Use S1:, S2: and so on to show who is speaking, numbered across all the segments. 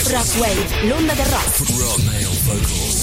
S1: Rockwave, l'onda del rock.
S2: Rock male vocals.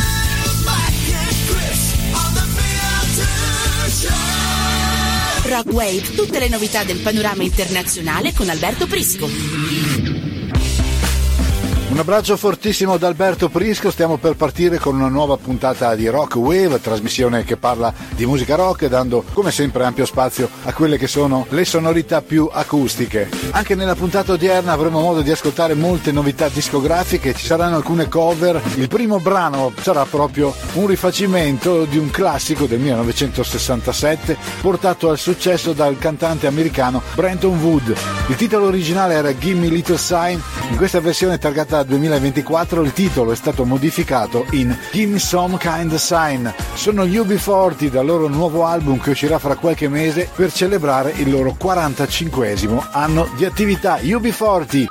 S1: Rockwave, tutte le novità del panorama internazionale con Alberto Prisco.
S3: Un abbraccio fortissimo da Alberto Prisco, stiamo per partire con una nuova puntata di Rockwave, trasmissione che parla di musica rock, dando come sempre ampio spazio a quelle che sono le sonorità più acustiche. Anche nella puntata odierna avremo modo di ascoltare molte novità discografiche, ci saranno alcune cover, il primo brano sarà proprio un rifacimento di un classico del 1967 portato al successo dal cantante americano Brenton Wood. Il titolo originale era Gimme Little Sign, in questa versione targata 2024 il titolo è stato modificato in Give Me Some Kind of Sign. Sono gli UB40 dal loro nuovo album che uscirà fra qualche mese per celebrare il loro 45esimo anno di attività. UB40.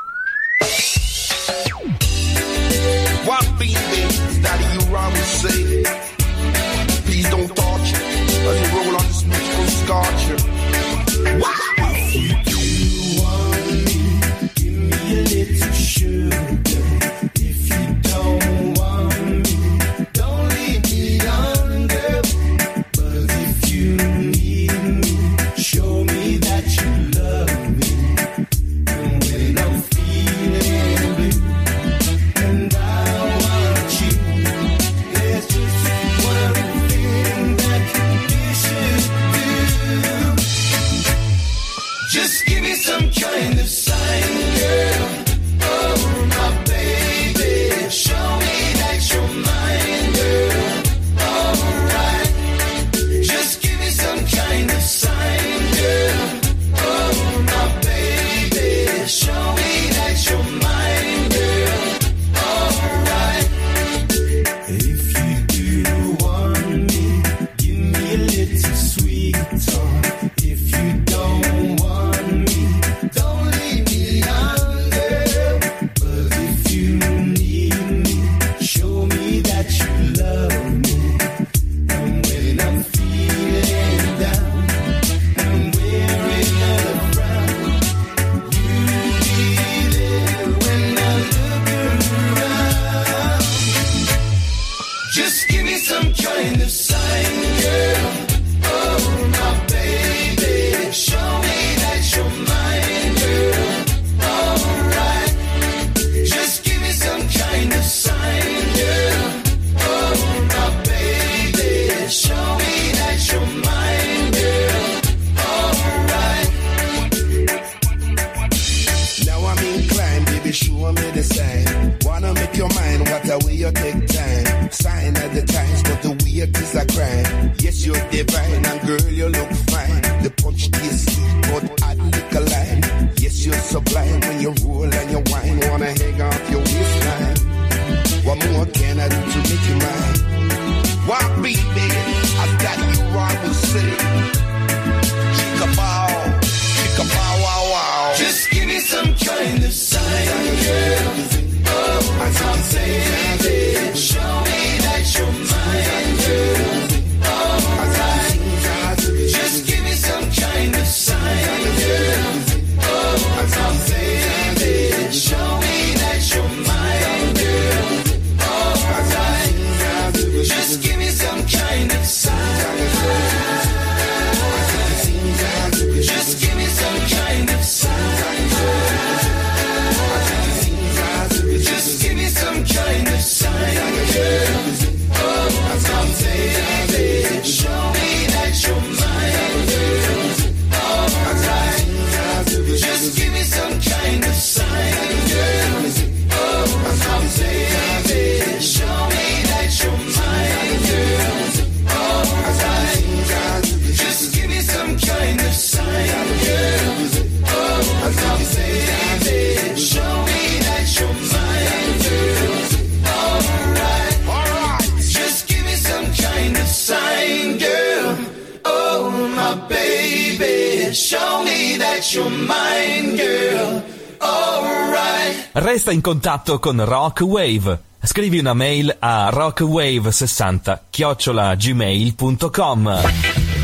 S4: Resta in contatto con Rockwave. Scrivi una mail a rockwave60@gmail.com.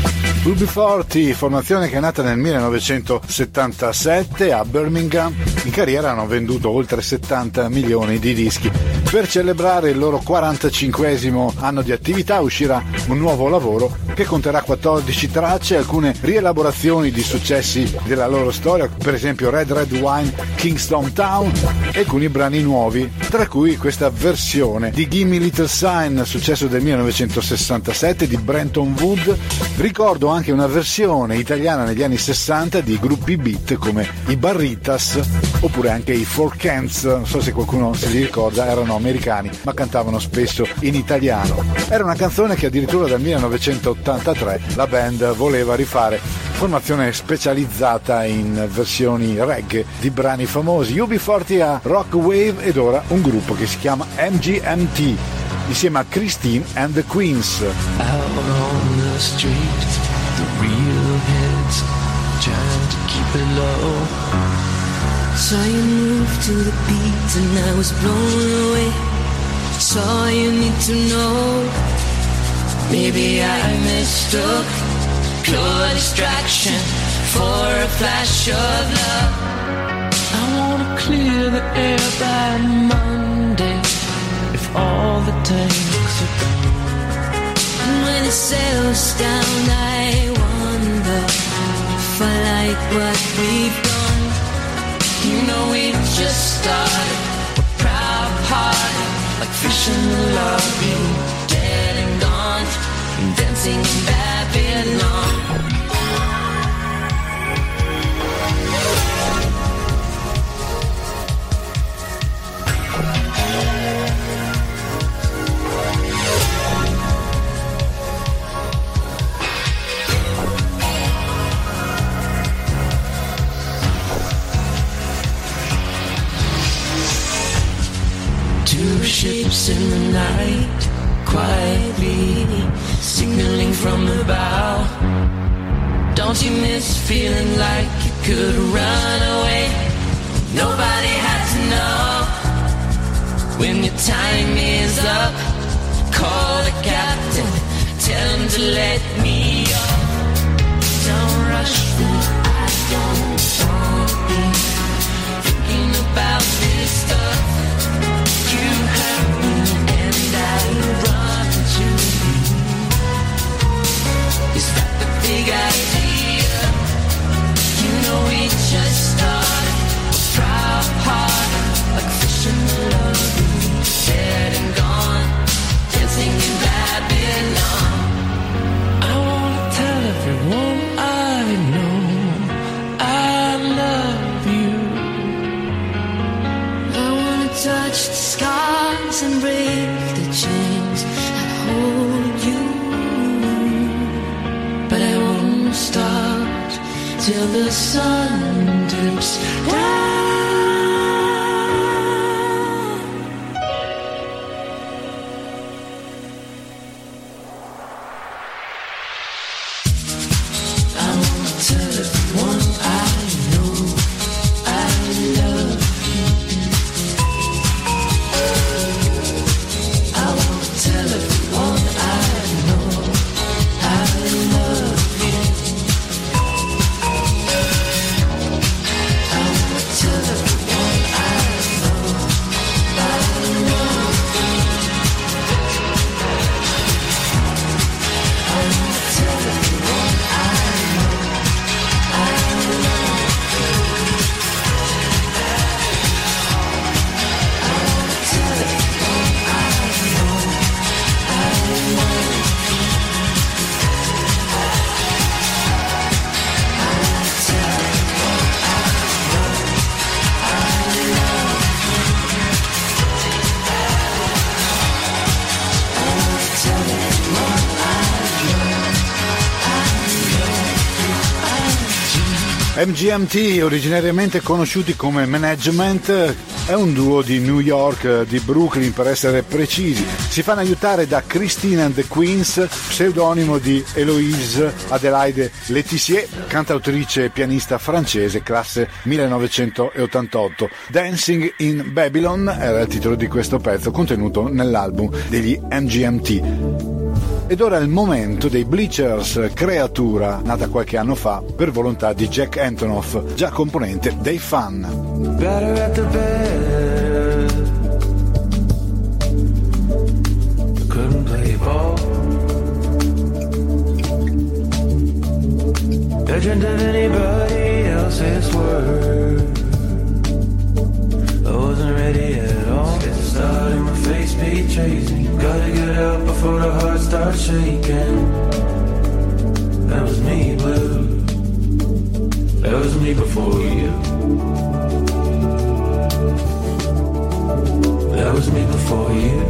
S3: UB40, formazione che è nata nel 1977 a Birmingham. In carriera hanno venduto oltre 70 milioni di dischi. Per celebrare il loro 45esimo anno di attività uscirà un nuovo lavoro che conterrà 14 tracce, alcune rielaborazioni di successi della loro storia, per esempio Red Red Wine, Kingston Town, e alcuni brani nuovi, tra cui questa versione di Gimme Little Sign, successo del 1967 di Brenton Wood. Ricordo anche una versione italiana negli anni 60 di gruppi beat come i Barritas oppure anche i Four Cans, non so se qualcuno se li ricorda, erano americani ma cantavano spesso in italiano. Era una canzone che addirittura dal 1983 la band voleva rifare, formazione specializzata in versioni reggae di brani famosi. UB40 a Rock Wave, ed ora un gruppo che si chiama MGMT insieme a Christine and the Queens.
S2: Out on the street, the real heads trying to keep it low.
S5: Saw you move to the beat and I was blown away. It's all you need to know. Maybe I mistook pure distraction for a flash of love.
S2: I wanna clear the air by Monday, if all the tanks are gone.
S5: And when it settles down I wonder if I like what we've done. You know we just started, we're proud-hearted, like fish in the lobby, dead and gone, and dancing in Babylon.
S2: Two ships in the night, quietly signaling from the bow. Don't you miss feeling like you could run away? Nobody had to know. When your time is up, call the captain, tell him to let me off. Don't rush me, I don't want to be thinking about this stuff. You hurt me and I run to you. Is that the big idea? You know we just started, proud-hearted, like fish in the lagoon, dead and gone, dancing in Babylon. I wanna tell everyone I know I love you.
S5: I wanna touch the scars and break the chains that hold you, but I won't stop till the sun dips down. I wanna tell everyone I know I love you. I wanna tell everyone I know I love you. I wanna tell everyone I know I love you. I wanna tell everyone I know I love you. I wanna tell everyone I know I love you. I wanna tell everyone I know I love you. I wanna tell everyone I
S3: MGMT, originariamente conosciuti come Management, è un duo di New York, di Brooklyn per essere precisi. Si fanno aiutare da Christine and the Queens, pseudonimo di Héloïse Adélaïde Letizier, cantautrice e pianista francese, classe 1988. Dancing in Babylon era il titolo di questo pezzo contenuto nell'album degli MGMT. Ed ora è il momento dei Bleachers, creatura nata qualche anno fa per volontà di Jack Antonoff, già componente dei Fun.
S2: Better at the bed. I couldn't play ball. Legend of anybody else's word. I wasn't ready at all. Get started, my face be chasing. Gotta get out before the heart starts shaking. That was me, blue. That was me before you. That was me before you.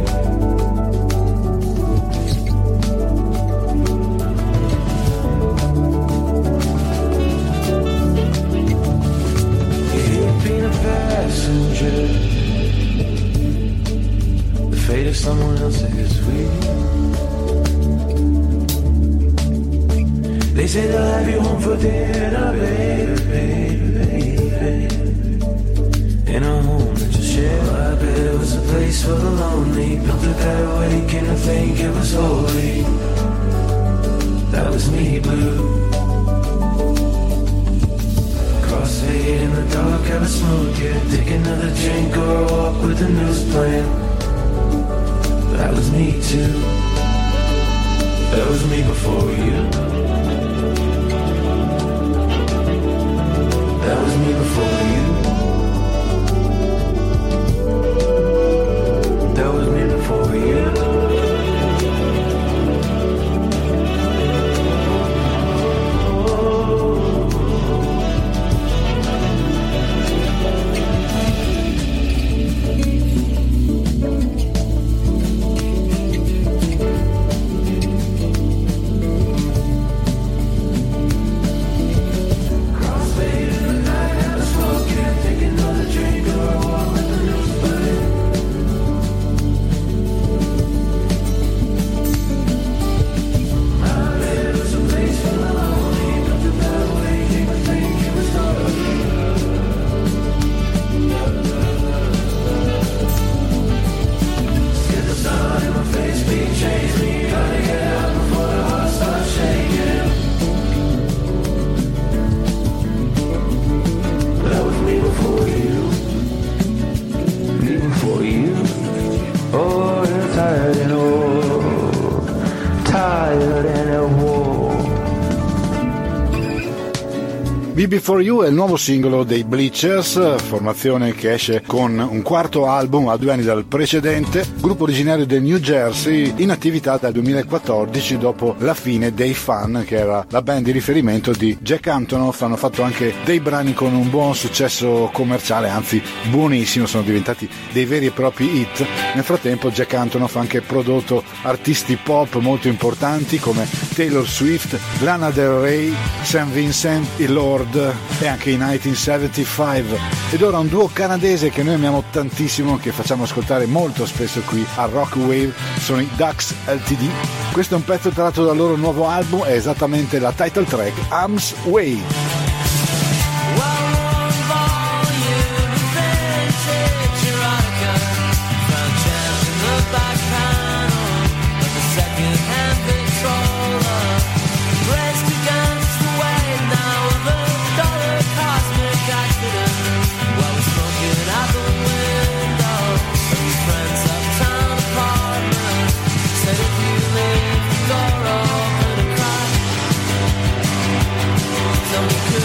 S2: You've been a passenger. The fate of someone else is weird. They say they'll have you home for dinner, baby, baby, baby. In a home that you share. I bet it was a place for the lonely. Built a better wake and I think it was holy. That was me, blue. Crossfade in the dark, haven't smoked yet. Take another drink or a walk with the news playing. That was me too. That was me before you. That was me before you. That was me before you.
S3: Before You è il nuovo singolo dei Bleachers, formazione che esce con un quarto album a 2 anni dal precedente, gruppo originario del New Jersey, in attività dal 2014 dopo la fine dei Fun, che era la band di riferimento di Jack Antonoff. Hanno fatto anche dei brani con un buon successo commerciale, anzi buonissimo, sono diventati dei veri e propri hit. Nel frattempo Jack Antonoff ha anche prodotto artisti pop molto importanti come Taylor Swift, Lana Del Rey, St. Vincent e Lord e anche i 1975. Ed ora un duo canadese che noi amiamo tantissimo, che facciamo ascoltare molto spesso qui a Rock Wave, sono i Ducks Ltd. Questo è un pezzo tratto dal loro nuovo album, è esattamente la title track, Arms Way.
S2: So we could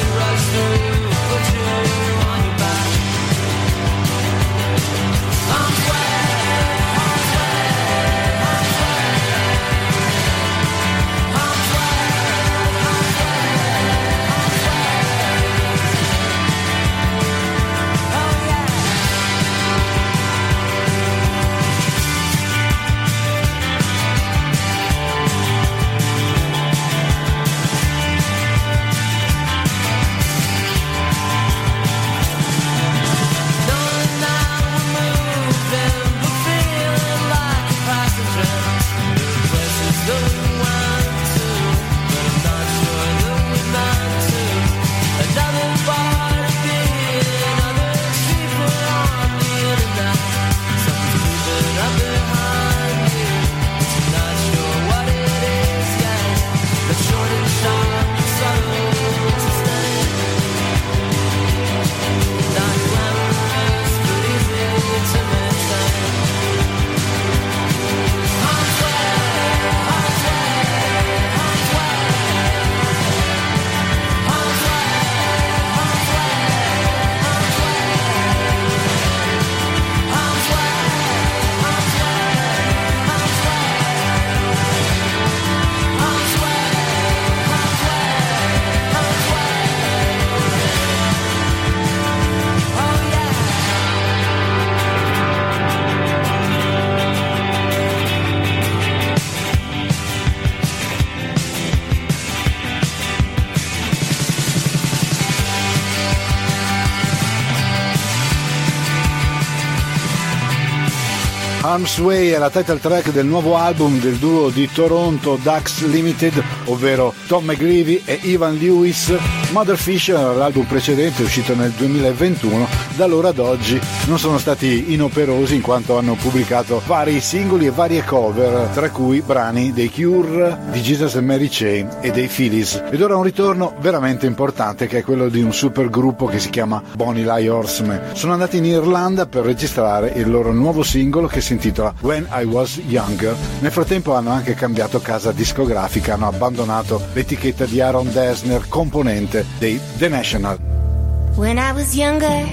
S3: Harm's Way è la title track del nuovo album del duo di Toronto Ducks Limited, ovvero Tom McGreevy e Ivan Lewis. Motherfish, l'album precedente, uscito nel 2021, da allora ad oggi non sono stati inoperosi in quanto hanno pubblicato vari singoli e varie cover, tra cui brani dei Cure, di Jesus and Mary Chain e dei Phillies. Ed ora un ritorno veramente importante, che è quello di un super gruppo che si chiama Bonnie Lie Horsemen. Sono andati in Irlanda per registrare il loro nuovo singolo che si intitola When I Was Younger. Nel frattempo hanno anche cambiato casa discografica, hanno abbandonato l'etichetta di Aaron Dessner, componente dei The National.
S5: When I was younger,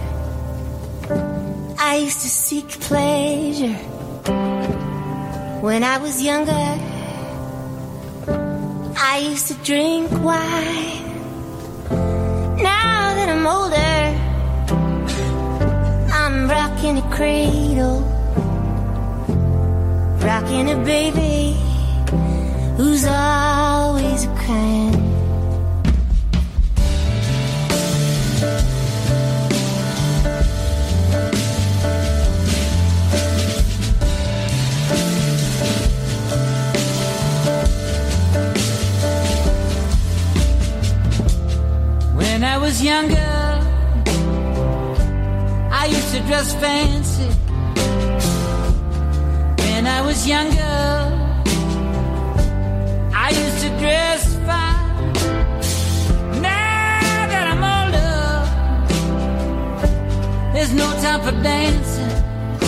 S5: I used to seek pleasure. When I was younger, I used to drink wine. Now that I'm older, I'm rocking a cradle, rocking a baby who's always crying.
S2: When I was younger, I used to dress fancy. When I was younger, I used to dress fine. Now that I'm older, there's no time for dancing,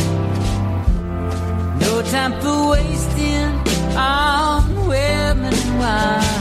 S2: no time for wasting on women and wine.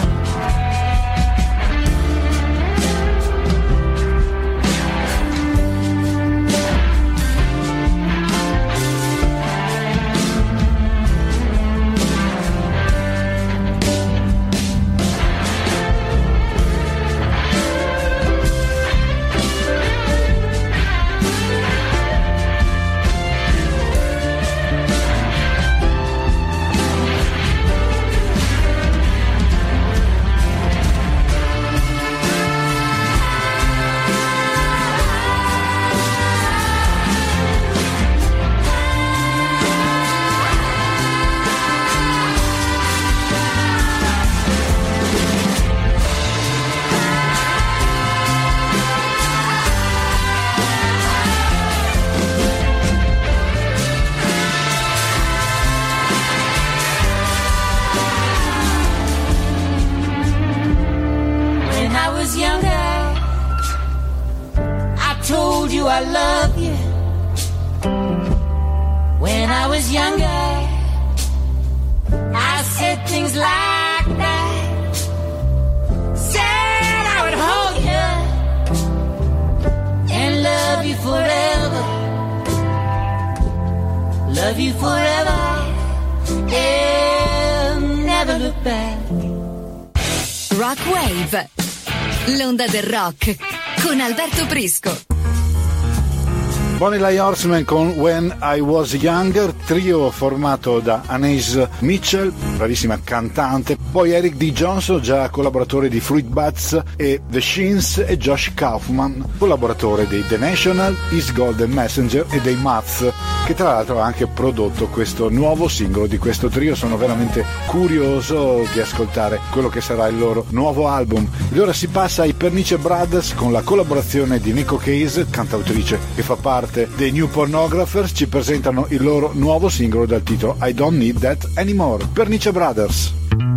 S2: I love you. When I was younger, I said things like that. Said I would hold you and love you forever. Love you forever and never look back.
S6: Rock Wave, l'onda del rock con Alberto Prisco.
S3: Bonnie Lie Horsemen con When I Was Younger, trio formato da Anais Mitchell, bravissima cantante, poi Eric D. Johnson, già collaboratore di Fruit Bats e The Shins, e Josh Kaufman, collaboratore dei The National, Is Golden Messenger e dei Mats, che tra l'altro ha anche prodotto questo nuovo singolo di questo trio. Sono veramente curioso di ascoltare quello che sarà il loro nuovo album. Ed ora si passa ai Pernice Brothers con la collaborazione di Nico Case, cantautrice che fa parte dei New Pornographers. Ci presentano il loro nuovo singolo dal titolo I Don't Need That Anymore. Pernice Brothers.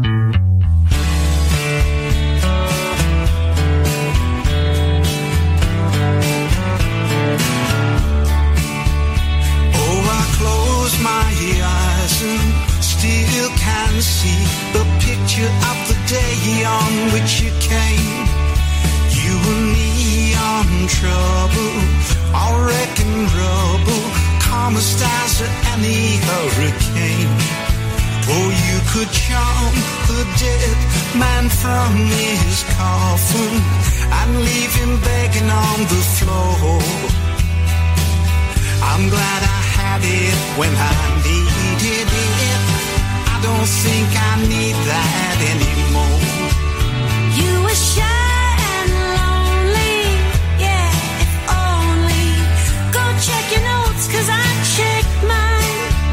S7: Still can see the picture of the day on which you came. You and me on trouble, all wrecking rubble, calm as stars at any hurricane. Oh, you could charm the dead man from his coffin and leave him begging on the floor. I'm glad I had it when I needed it. I don't think I need that anymore.
S5: You were shy and lonely, yeah, if only. Go check your notes, 'cause I checked mine.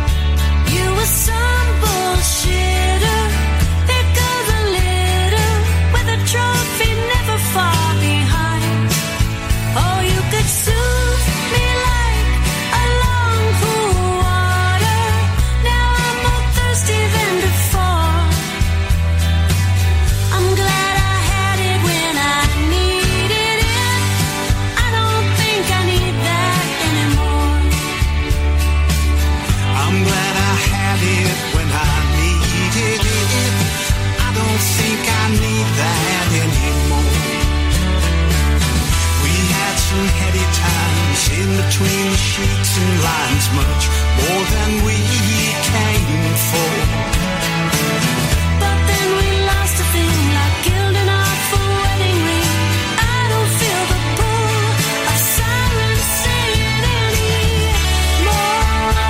S7: finds much more than we came for.
S5: But then we lost a thing like gilding off a wedding ring. I don't feel the pull of sirens singing anymore.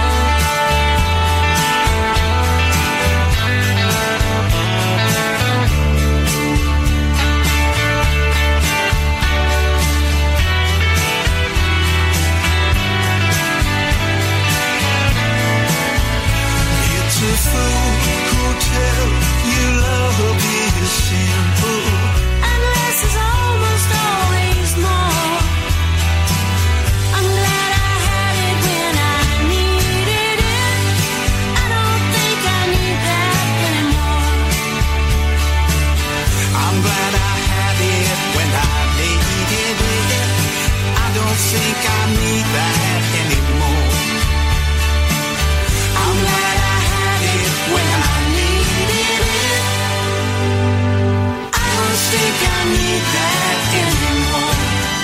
S7: It's a fool who'll tell you love is simple.
S5: And less is almost always more. I'm glad I had it when I needed it. I don't think I need that anymore.
S7: I'm glad I had it when I needed it. I don't think I need that anymore. I'm glad I had it when I needed it. I don't think I need that anymore.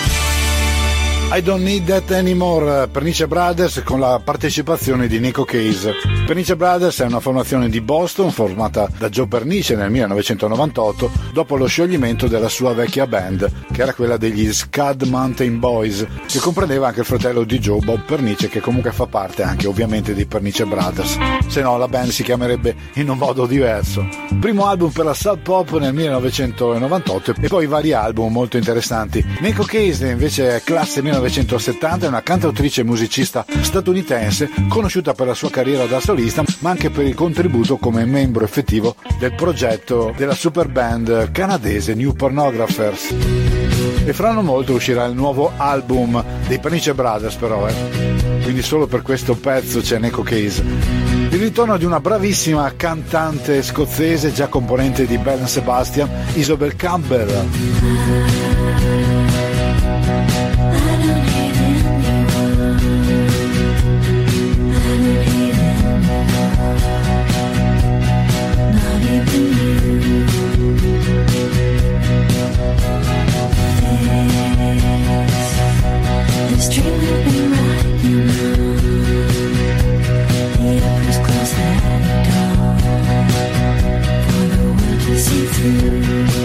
S3: I Don't Need That Anymore, Pernice Brothers, con la partecipazione di Nico Case. Pernice Brothers è una formazione di Boston formata da Joe Pernice nel 1998 dopo lo scioglimento della sua vecchia band, che era quella degli Scud Mountain Boys, che comprendeva anche il fratello di Joe, Bob Pernice, che comunque fa parte anche ovviamente di Pernice Brothers, se no la band si chiamerebbe in un modo diverso. Primo album per la Sub Pop nel 1998 e poi vari album molto interessanti. Nico Case invece è classe 1970, è una cantautrice e musicista statunitense conosciuta per la sua carriera da solista ma anche per il contributo come membro effettivo del progetto della super band canadese New Pornographers. E fra non molto uscirà il nuovo album dei Pernice Brothers però, quindi solo per questo pezzo c'è Nico Case. Il ritorno di una bravissima cantante scozzese già componente di Belle and Sebastian, Isobel Campbell.
S5: This dream we've been riding on, the emperor's close at dawn, for the world to see through.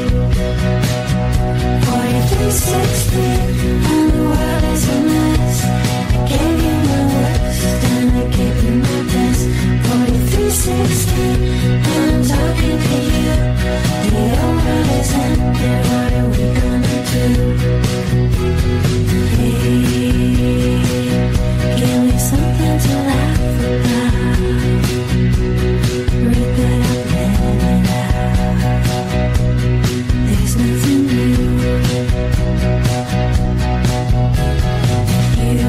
S5: 4360, and the world is a mess. I gave you my worst, and I gave you my best. 4360, and I'm talking to you. The old world is ended, what are we gonna do? Give me something to laugh about. Read that I'm letting out. There's nothing new. You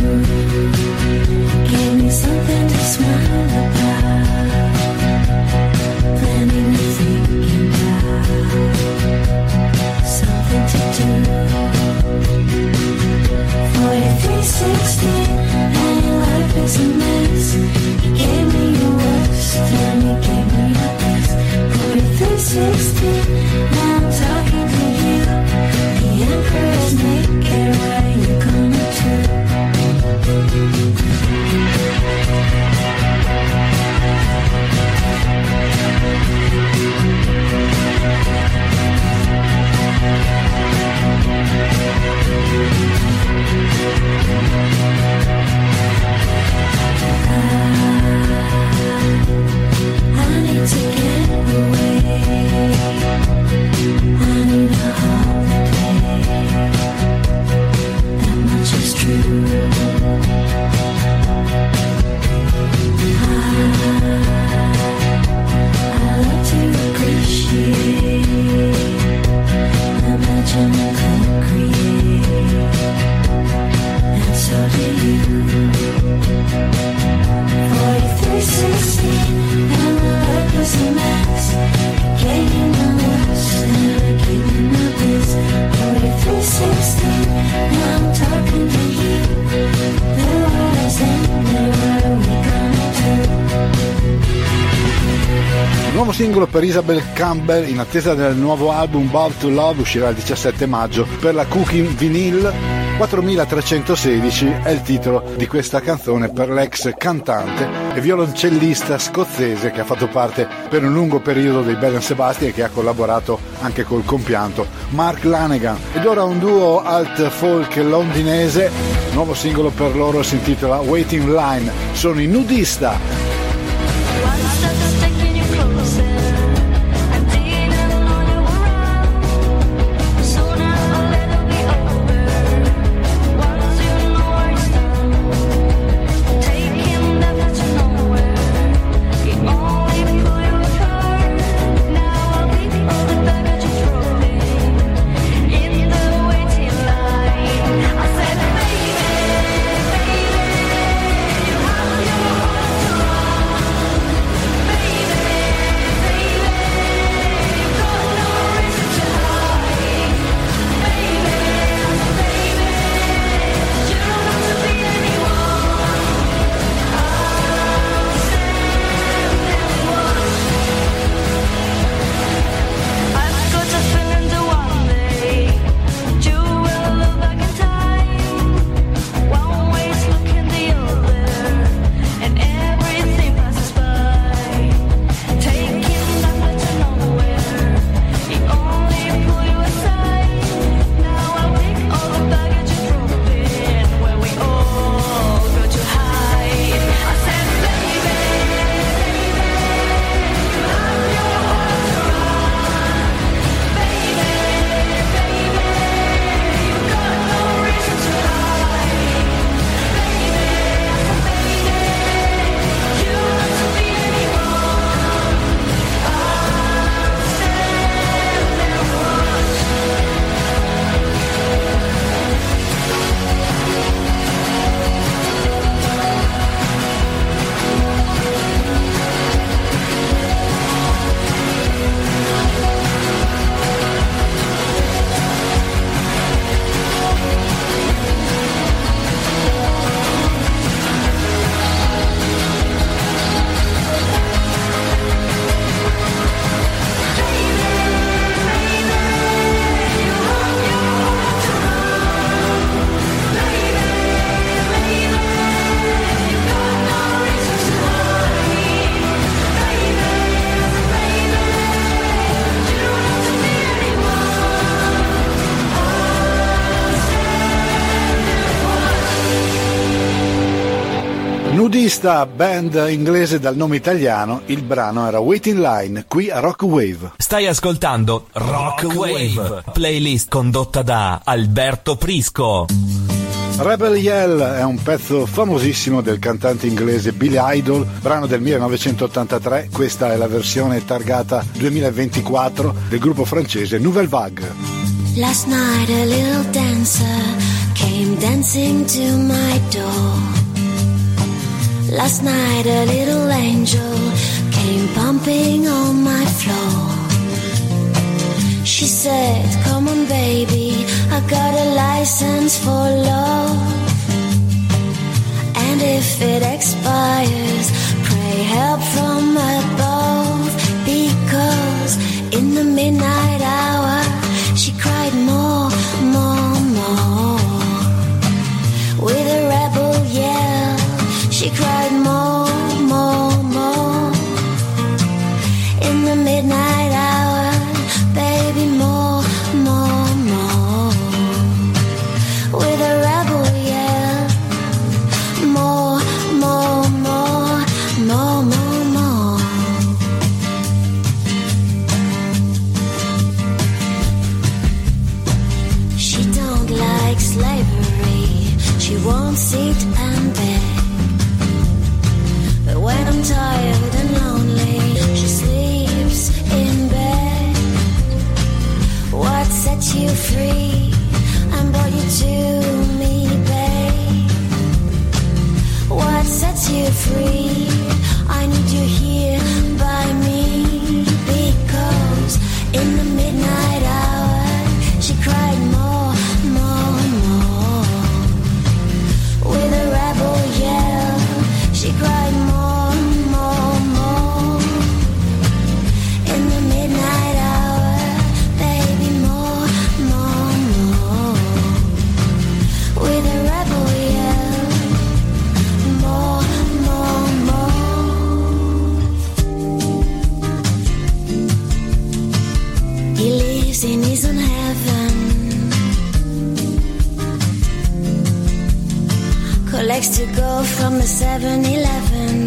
S5: give me something to smile about. Plenty to think about. Something to do. 4360, and your life is a mess. You gave me your worst, and you gave me your best. 4360, now I'm talking to you. The emperor is naked, what are you gonna do? I need to get away. I need a holiday. That much is true. I love to appreciate. Imagine I could create, and so do you. 4360, and my life was a mess. I gave you my worst, and I gave you my best. 4360, now I'm talking to you. The world is ended, what are we gonna do?
S3: Nuovo singolo per Isobel Campbell in attesa del nuovo album Bound to Love, uscirà il 17 maggio per la Cooking Vinyl. 4316 è il titolo di questa canzone per l'ex cantante e violoncellista scozzese che ha fatto parte per un lungo periodo dei Bell & Sebastian e che ha collaborato anche col compianto Mark Lanegan. Ed ora un duo alt folk londinese, nuovo singolo per loro, si intitola Waiting Line. Sono i Nudista. Nudista, band inglese dal nome italiano, il brano era Waiting Line, qui a Rock Wave.
S4: Stai ascoltando Rock Wave, playlist condotta da Alberto Prisco.
S3: Rebel Yell è un pezzo famosissimo del cantante inglese Billy Idol, brano del 1983, questa è la versione targata 2024 del gruppo francese Nouvelle Vague.
S5: Last night a little dancer came dancing to my door. Last night a little angel came pumping on my floor. She said, come on baby, I got a license for love. And if it expires, pray help from above. Because in the midnight hour, she cried more, more, more. With a rebel yell, she cried more, more, more. In the midnight hour, baby, more, more, more. With a rebel yell, more, more, more, more, more, more. She don't like slavery, she won't sit and beg. But when I'm tired and lonely, she sleeps in bed. What set you free and brought you to me, babe? What sets you free? I need you here by me. Because in the midnight hour, she cried more, more, more. With a rebel yell, she cried more, more, more. In the midnight hour, baby, more, more, more. likes to go from the 7-Eleven.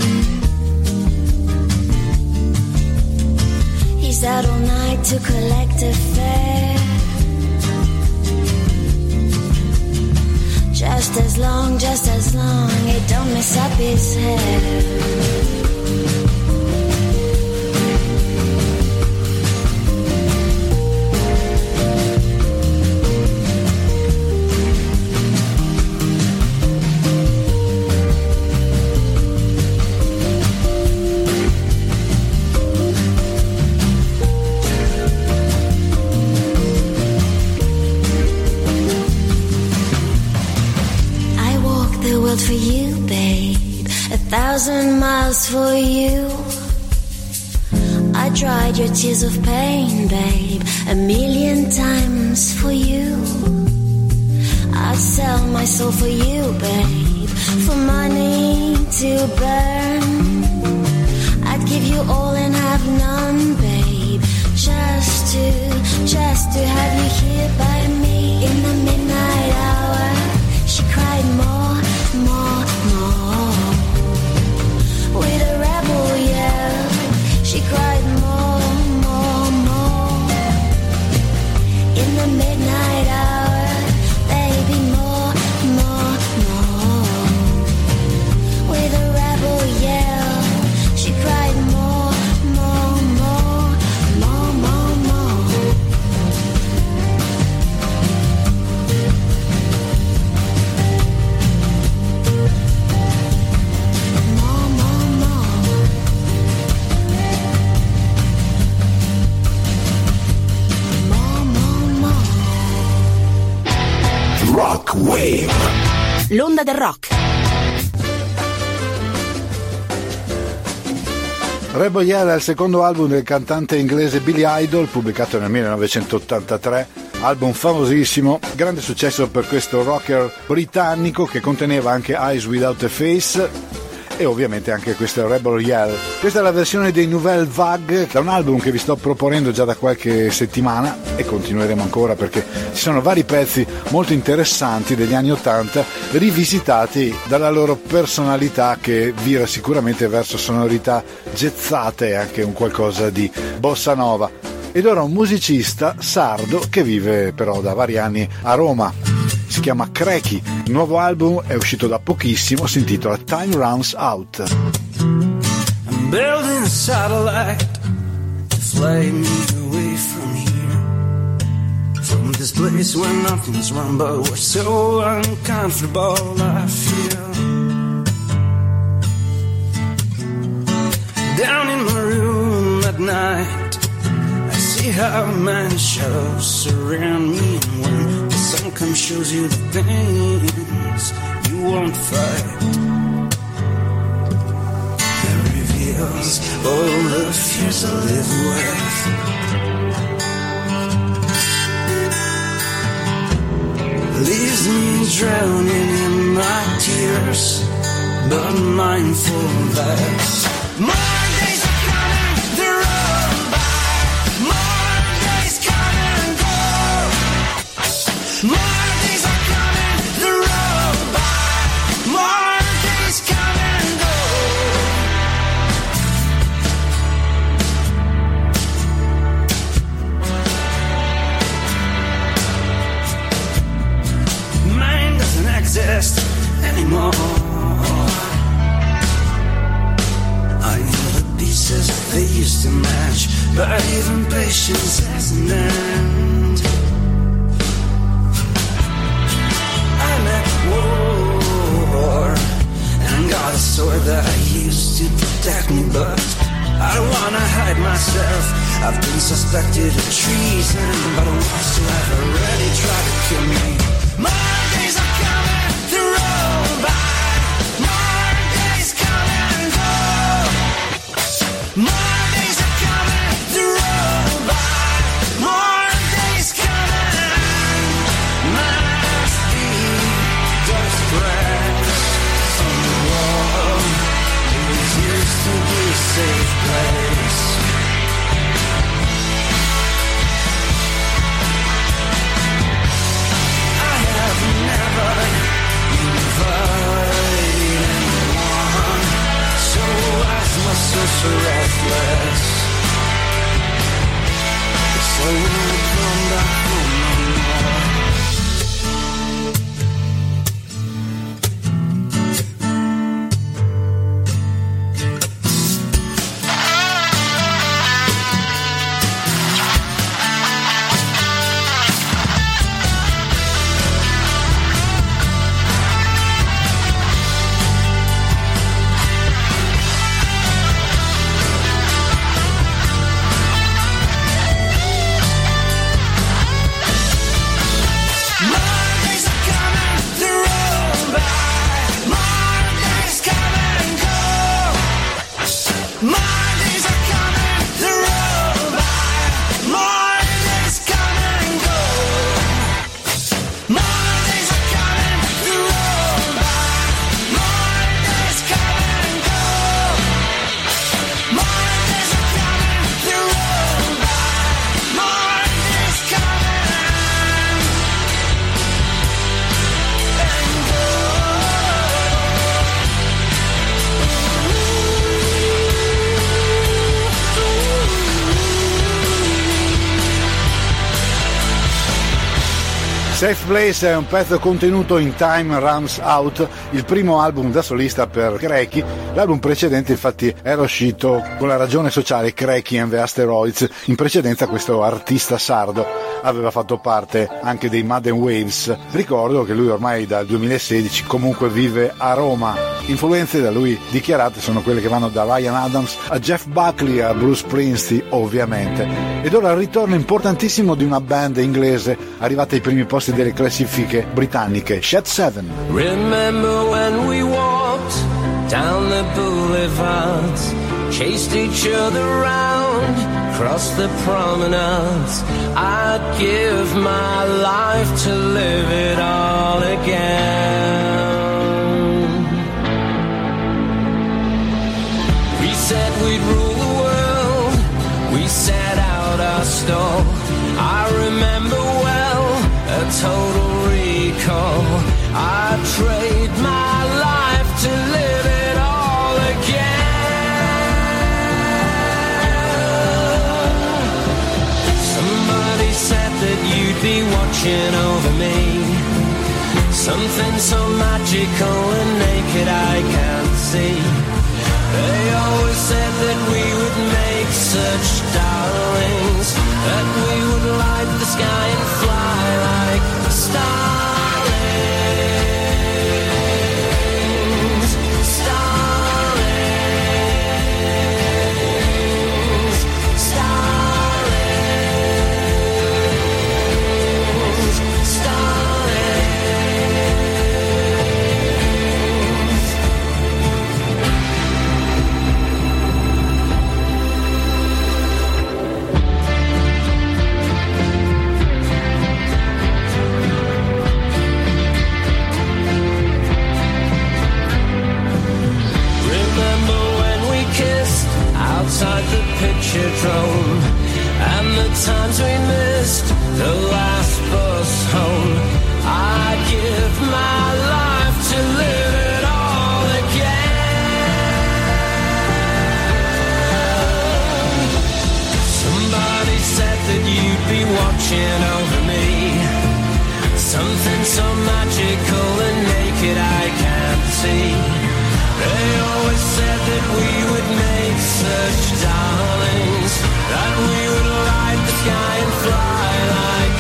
S5: He's out all night to collect a fare. Just as long, it don't mess up his hair. For you, babe, 1,000 miles for you. I dried your tears of pain, babe, 1,000,000 times for you. I'd sell my soul for you, babe, for money to burn. I'd give you all and have none, babe, just to have you here by me in the midnight hour. She cried more. With a rebel yell, she cried more. In the midnight hour, baby, more. With a rebel yell, she cried more.
S3: Rock Wave,
S1: l'onda del rock.
S3: Rebel Yell è il secondo album del cantante inglese Billy Idol, pubblicato nel 1983, album famosissimo, grande successo per questo rocker britannico che conteneva anche Eyes Without a Face e ovviamente anche questo Rebel Yell. Questa è la versione dei Nouvelle Vague, da un album che vi sto proponendo già da qualche settimana e continueremo ancora perché ci sono vari pezzi molto interessanti degli anni 80 rivisitati dalla loro personalità che vira sicuramente verso sonorità jazzate e anche un qualcosa di bossa nova. Ed ora un musicista sardo che vive però da vari anni a Roma. Si chiama Creki, il nuovo album è uscito da pochissimo, si intitola Time Runs Out.
S2: I'm building a satellite to fly me away from here, from this place where nothing's wrong but we're so uncomfortable. I feel down in my room at night, I see how many shadows surround me, and when the sun comes shows you the things you won't fight. It reveals all the fears I live with. Leaves me drowning in my tears, but mindful that more days are coming, they're roll by. More days come and go. More days are coming, they're roll by. More days come and go. Mine doesn't exist anymore. I know the pieces they used to match, but even patience has an end. I'm at war, and got a sword that I used to protect me, but I don't wanna hide myself. I've been suspected of treason, but a watch have already tried to kill me. More days are coming, they roll by. More days come and go. More days are coming, they roll by. More days coming. Must be dust cracks on the wall. It used to be a safe place. I have never myself so restless. The sun will come back home no more.
S3: Safe Place è un pezzo contenuto in Time Runs Out, il primo album da solista per Cracky. L'album precedente infatti era uscito con la ragione sociale Cracky and the Asteroids. In precedenza questo artista sardo aveva fatto parte anche dei Mud and Waves. Ricordo che lui ormai dal 2016 comunque vive a Roma. Influenze da lui dichiarate sono quelle che vanno da Ryan Adams a Jeff Buckley a Bruce Springsteen ovviamente. Ed ora il ritorno importantissimo di una band inglese arrivata ai primi posti delle classifiche britanniche, Shed 7.
S2: Remember when we walked down the boulevards, chased each other around, crossed the promenades. I'd give my life to live it all again. We said we'd rule the world, we set out our stall. I remember well, a total recall. I'd trade my life to live it all again. Somebody said that you'd be watching over me, something so magical and naked I can't see. They always said that we would make such darlings, that we would light the sky and fly like starlings, starlings, starlings, starlings. Outside the Picturedrome, and the times we missed the last bus home. I'd give my life to live it all again. Somebody said that you'd be watching over me, something so magical and naked I can't see. They always said that we would make such darlings, that we would light the sky and fly like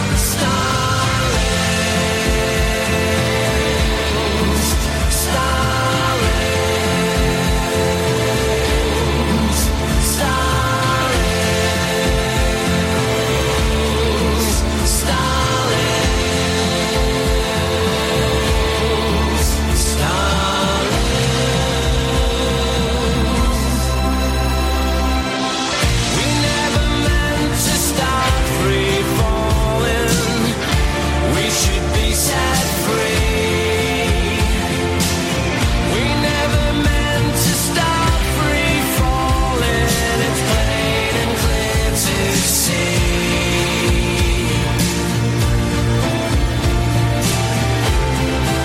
S2: starlings, starlings, starlings, starlings, starlings. We never meant to start free falling. We should be set free. We never meant to start free falling. It's plain and clear to see.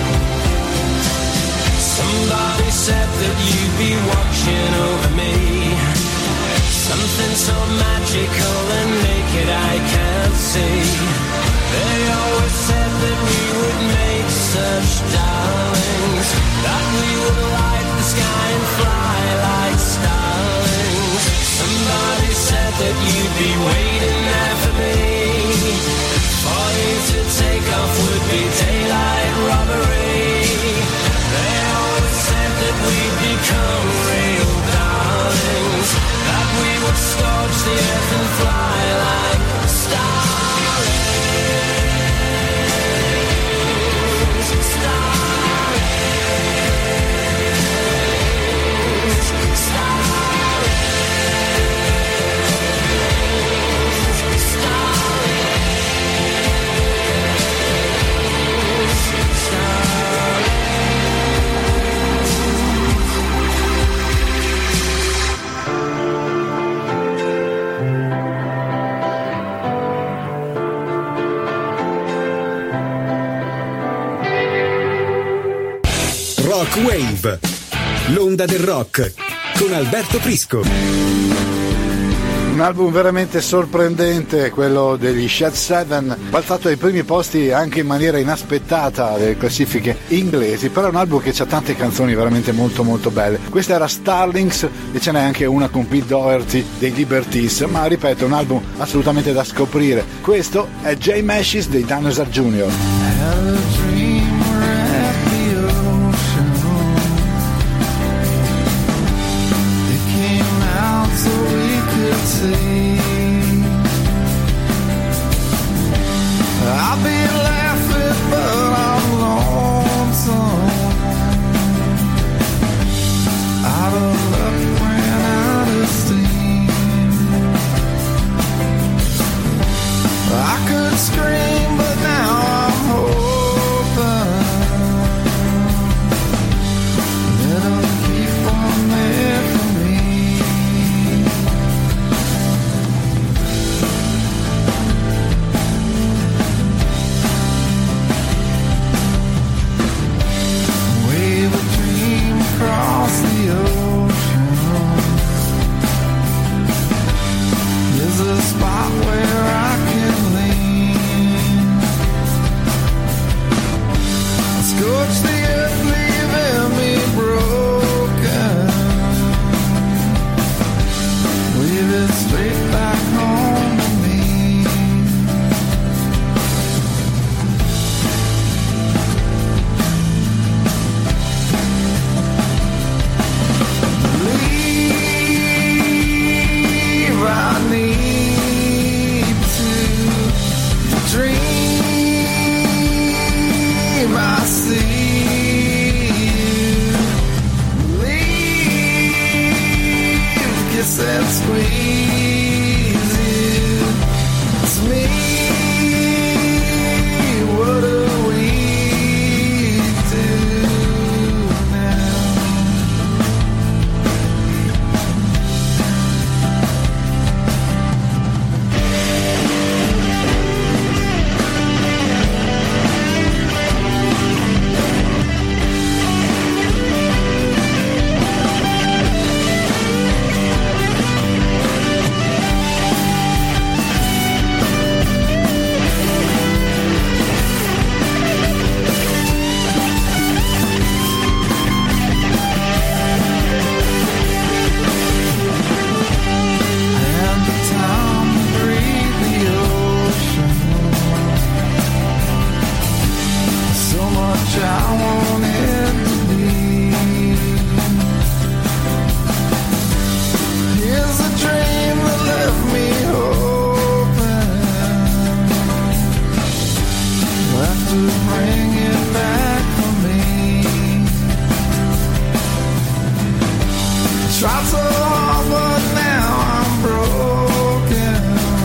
S2: Somebody said that you'd be watching over me, Something so magical and naked I can't see. They always said that we would make such darlings, that we would light the sky and fly like starlings. Somebody said that you'd be waiting there for me. For you to take off would be daylight robbery. They always said that we'd become real darlings, that we would scorch the earth and fly like starlings.
S8: Rock Wave, l'onda del rock, con Alberto Prisco.
S3: Un album veramente sorprendente, quello degli Shed Seven, balzato ai primi posti anche in maniera inaspettata delle classifiche inglesi, però è un album che ha tante canzoni veramente molto molto belle. Questa era Starlings e ce n'è anche una con Pete Doherty dei Liberties, ma ripeto, un album assolutamente da scoprire. Questo è Jay Mascis dei Dinosaur Jr.
S9: I'll be laughing, but I'm lonesome. Out of luck, ran out of steam. I could scream, but now I'm hoping that I'll keep on there for me. Across the ocean, there's a spot where I can lean. Scorch the earth, leaving me broken. Wave it straight back home to me. I need to dream. I see you leave, kiss and squeeze you. It's me. What do we do now? Tried so hard, but now I'm broken.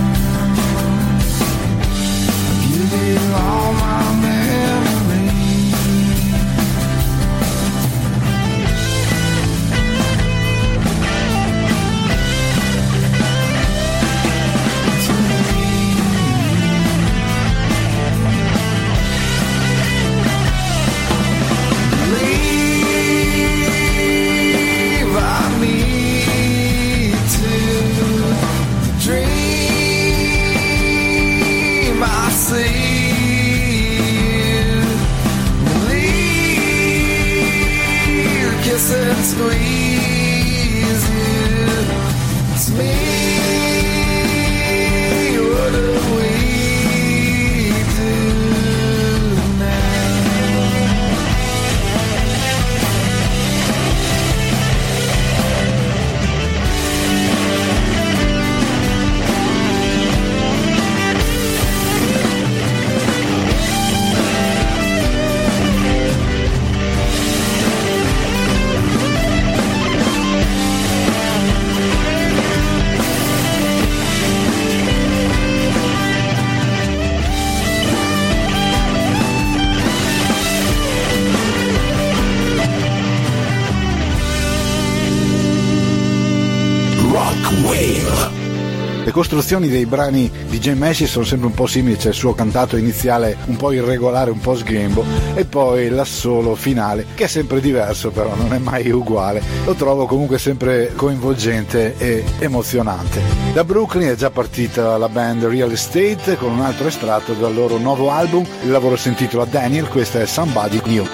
S9: Give you all my memories. Leave, I need
S8: Rock Wave.
S3: Le costruzioni dei brani di Jay Massey sono sempre un po' simili, c'è il suo cantato iniziale un po' irregolare, un po' sghembo, e poi l'assolo finale, che è sempre diverso però, non è mai uguale. Lo trovo comunque sempre coinvolgente e emozionante. Da Brooklyn è già partita la band Real Estate con un altro estratto dal loro nuovo album, il lavoro si intitola Daniel, questa è Somebody New.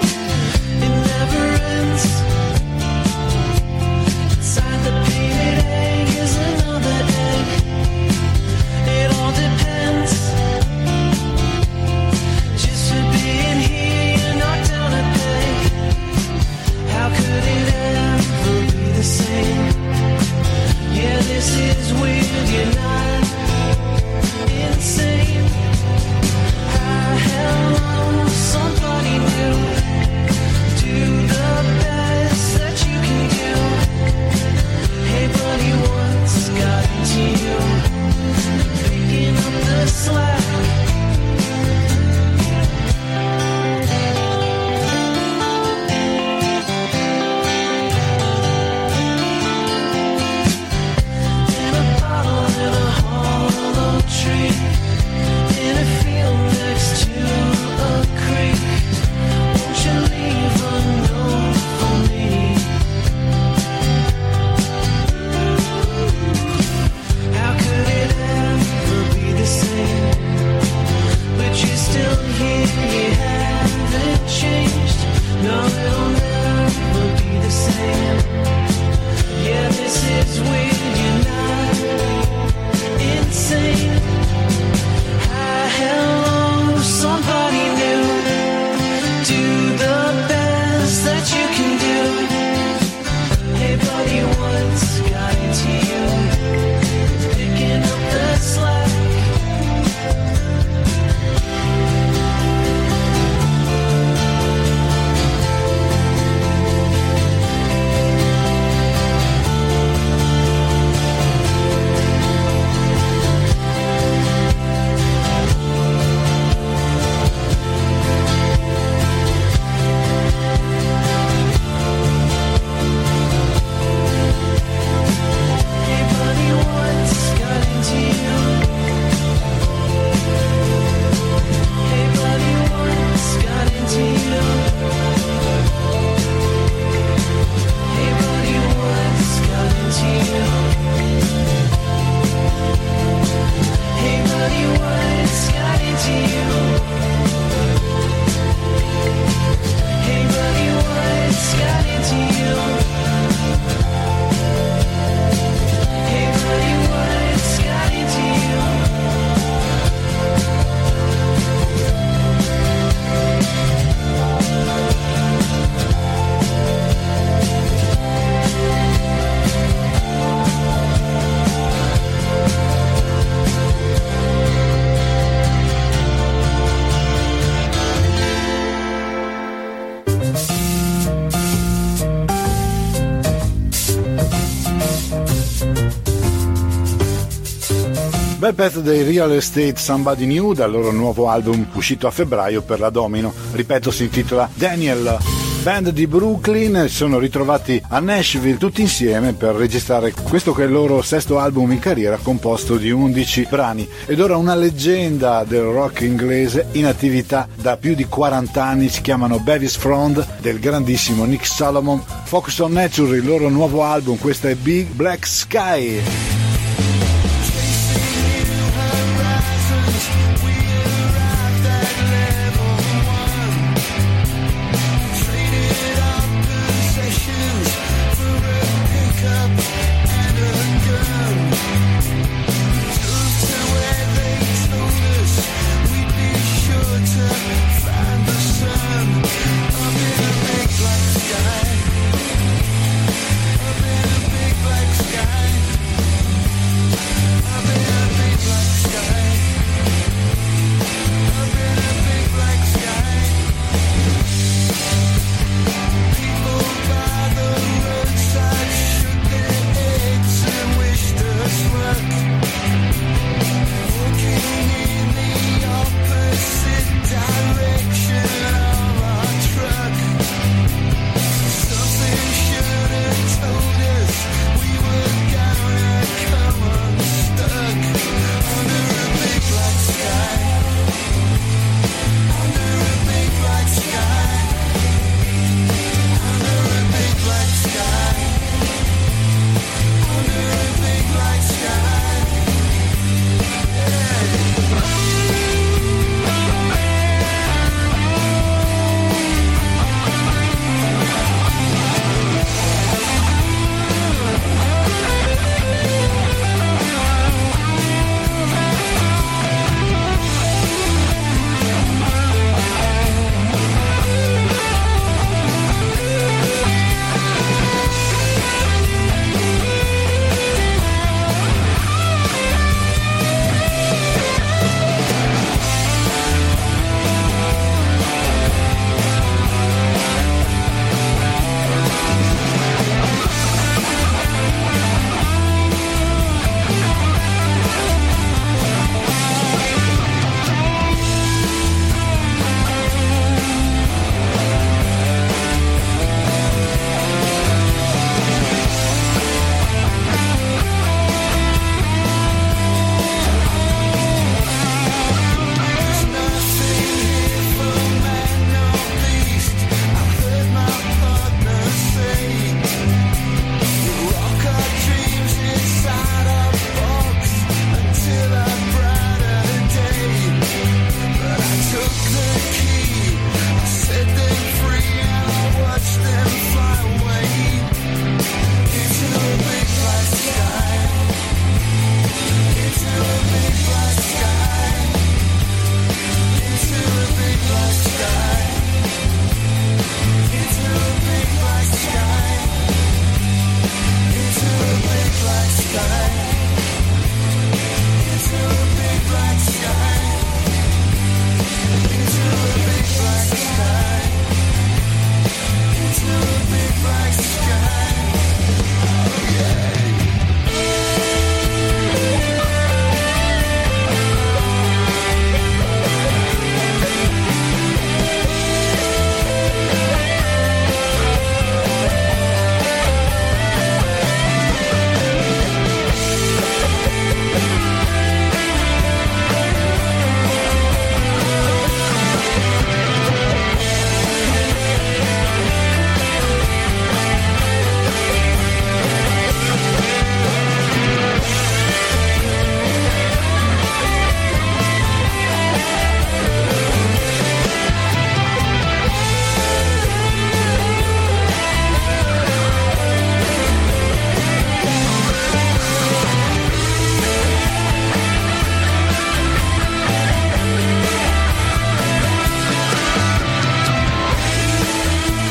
S3: Bel pezzo dei Real Estate, Somebody New, dal loro nuovo album uscito a febbraio per la Domino, ripeto, si intitola Daniel. Band di Brooklyn si sono ritrovati a Nashville tutti insieme per registrare questo che è il loro sesto album in carriera, composto di 11 brani, ed ora una leggenda del rock inglese in attività da più di 40 anni, si chiamano Bevis Frond, del grandissimo Nick Solomon. Focus on Nature, il loro nuovo album, questa è Big Black Sky.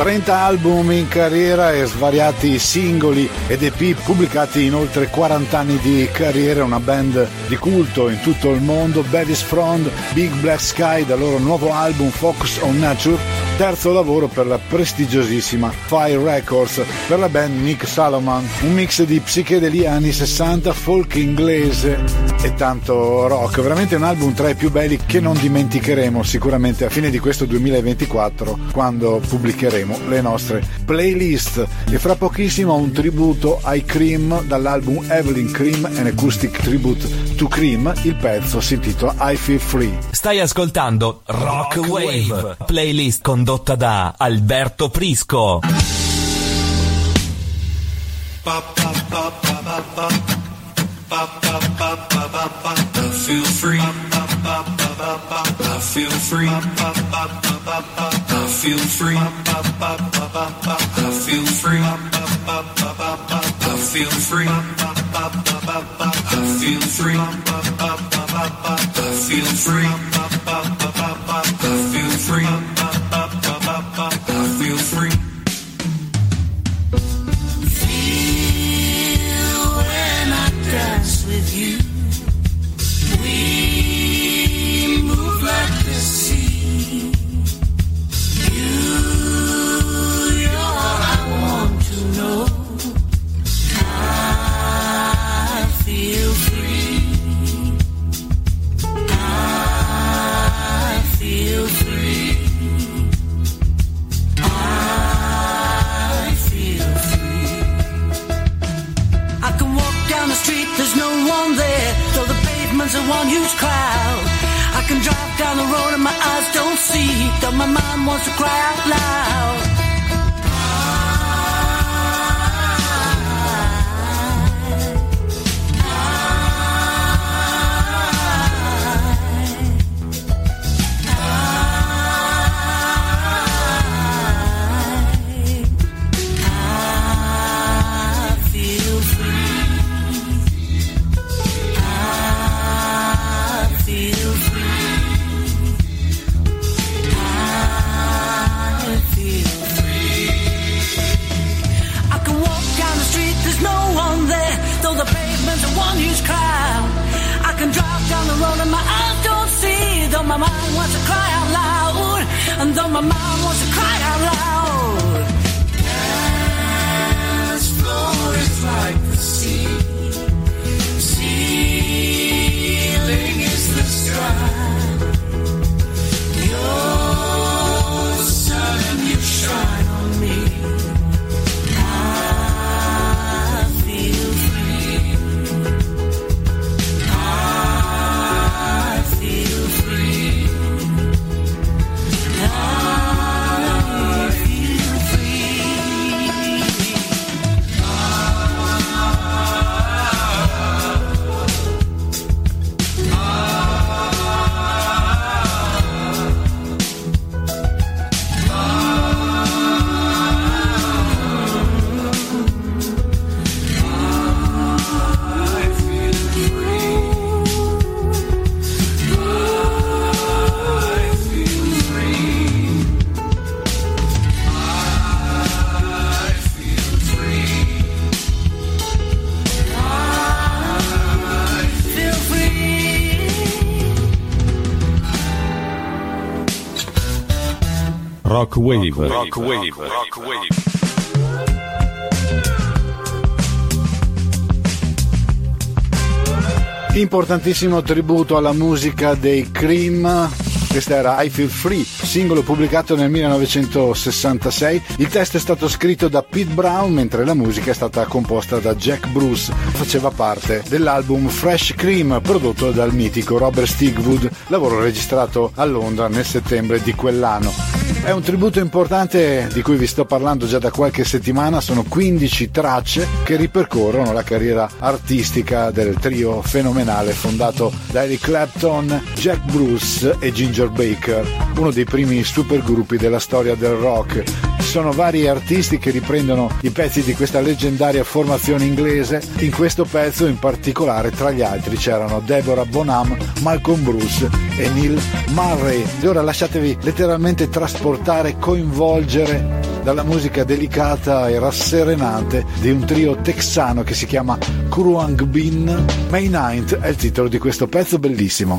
S3: 30 album in carriera e svariati singoli ed EP pubblicati in oltre 40 anni di carriera, una band di culto in tutto il mondo. Bad is Front, Big Black Sky, dal loro nuovo album Focus on Nature, terzo lavoro per la prestigiosissima Fire Records. Per la band Nick Salomon, un mix di psichedelia anni 60, folk inglese e tanto rock. Veramente un album tra i più belli che non dimenticheremo sicuramente a fine di questo 2024, quando pubblicheremo le nostre playlist. E fra pochissimo un tributo ai Cream dall'album Evelyn Cream, an acoustic tribute to Cream. Il pezzo si intitola I Feel Free.
S4: Stai ascoltando Rock Wave, playlist condotta da Alberto Prisco.
S2: Feel free. I feel free. I feel free. I feel free. I feel free. I feel free. I feel free. I feel free. I feel free. Feel when I dance with you. We move like the sea. You're all I want to know. I feel free. I feel free. I feel free. I can walk down the street, there's no one there, though the pavement's a one huge crowd. I can drive down the road and my eyes don't see, though my mind wants to cry out loud. My mind wants to cry out loud, and though my mind wants to cry out loud. Dance floor is like the sea, ceiling is the sky. Your sun and you shine on me. I feel free. I feel free.
S10: Rock Wave.
S2: Rock Wave. Rock Wave.
S3: Importantissimo tributo alla musica dei Cream. Questa era I Feel Free, singolo pubblicato nel 1966. Il testo è stato scritto da Pete Brown, mentre la musica è stata composta da Jack Bruce. Faceva parte dell'album Fresh Cream, prodotto dal mitico Robert Stigwood, lavoro registrato a Londra nel settembre di quell'anno. È un tributo importante di cui vi sto parlando già da qualche settimana. Sono 15 tracce che ripercorrono la carriera artistica del trio fenomenale fondato da Eric Clapton, Jack Bruce e Ginger Baker, uno dei primi supergruppi della storia del rock. Ci sono vari artisti che riprendono i pezzi di questa leggendaria formazione inglese. In questo pezzo in particolare, tra gli altri, c'erano Deborah Bonham, Malcolm Bruce e Neil Murray. E ora lasciatevi letteralmente trasportare, coinvolgere dalla musica delicata e rasserenante di un trio texano che si chiama Kruang Bin. May 9th è il titolo di questo pezzo bellissimo.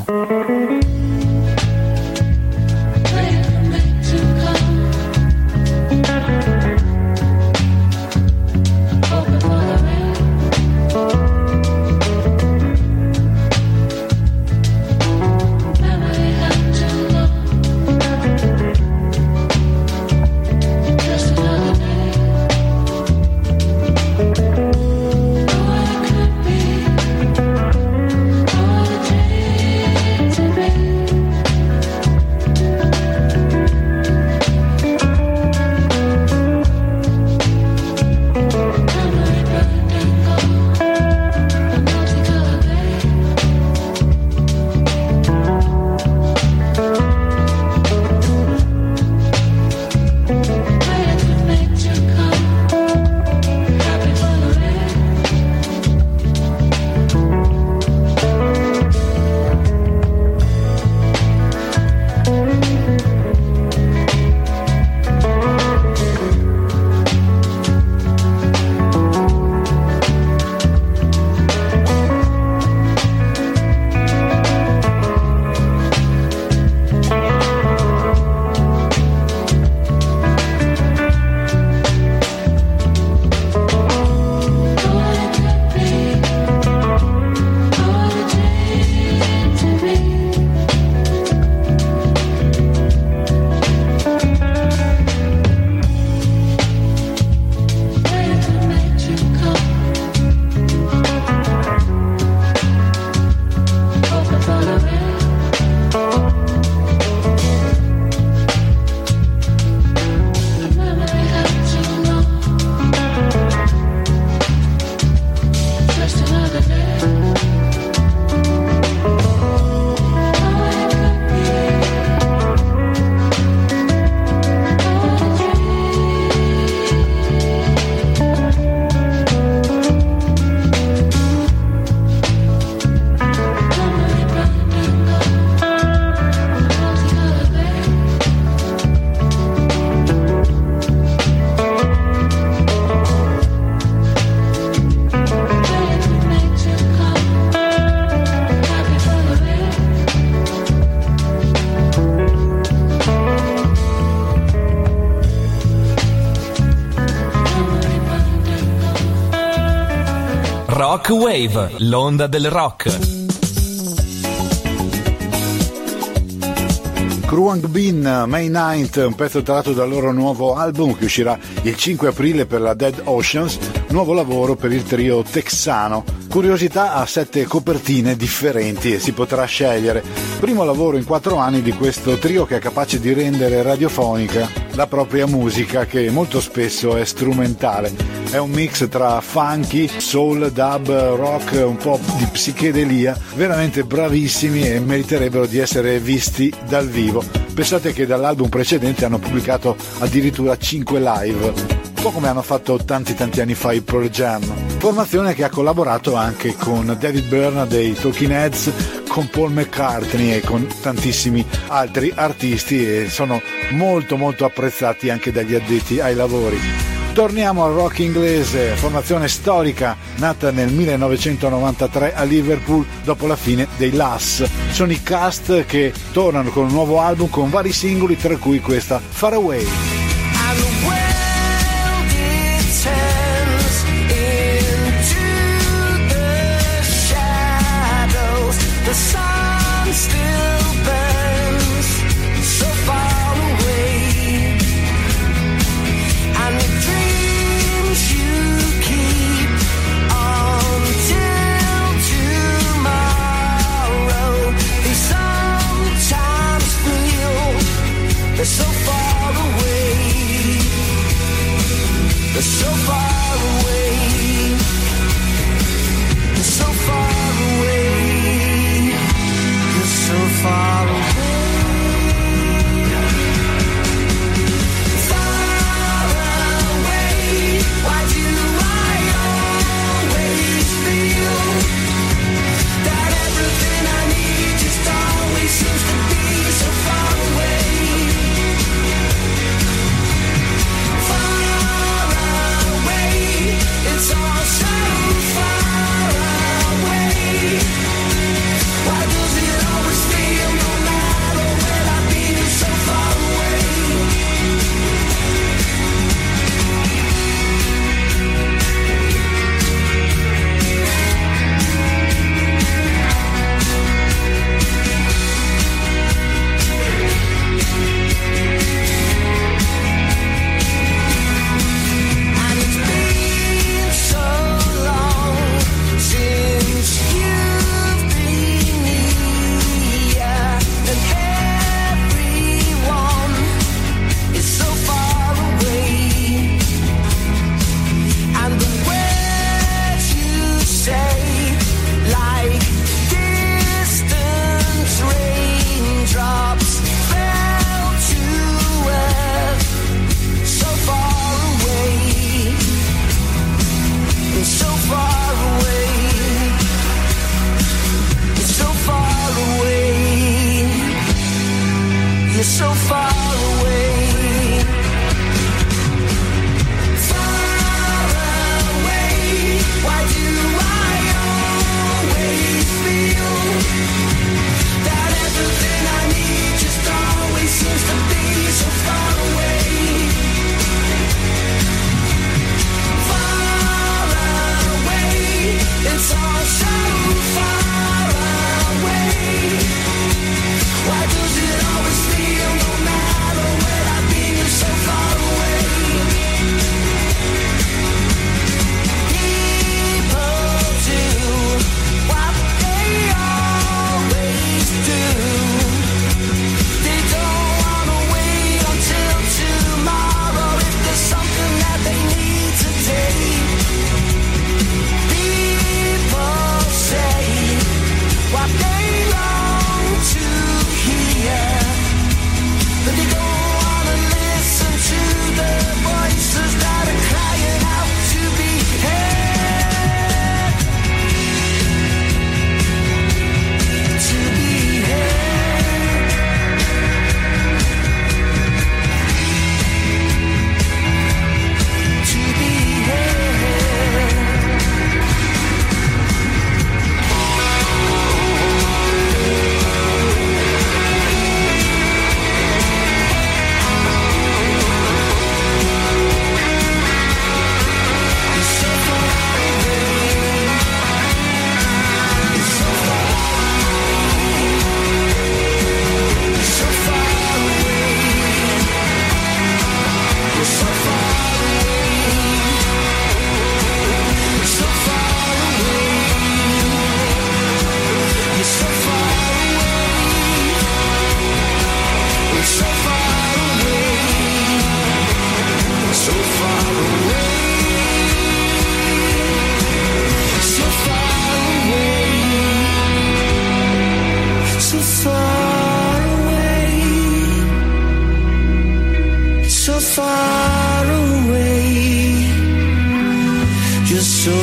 S4: Rock Wave, l'onda del rock.
S3: Kruang Bin, May 9th, un pezzo tratto dal loro nuovo album che uscirà il 5 aprile per la Dead Oceans, nuovo lavoro per il trio texano. Curiosità, ha 7 copertine differenti e si potrà scegliere. Primo lavoro in 4 anni di questo trio che è capace di rendere radiofonica la propria musica, che molto spesso è strumentale. È un mix tra funky, soul, dub, rock, un po' di psichedelia, veramente bravissimi e meriterebbero di essere visti dal vivo. Pensate che dall'album precedente hanno pubblicato addirittura 5 live, un po' come hanno fatto tanti anni fa i Pearl Jam. Formazione che ha collaborato anche con David Byrne dei Talking Heads, con Paul McCartney e con tantissimi altri artisti, e sono molto apprezzati anche dagli addetti ai lavori. Torniamo al rock inglese, formazione storica nata nel 1993 a Liverpool dopo la fine dei Lass. Sono i Cast che tornano con un nuovo album con vari singoli, tra cui questa Far Away.
S2: The sun still burns so far away, and the dreams you keep until tomorrow, they sometimes feel they're so far away.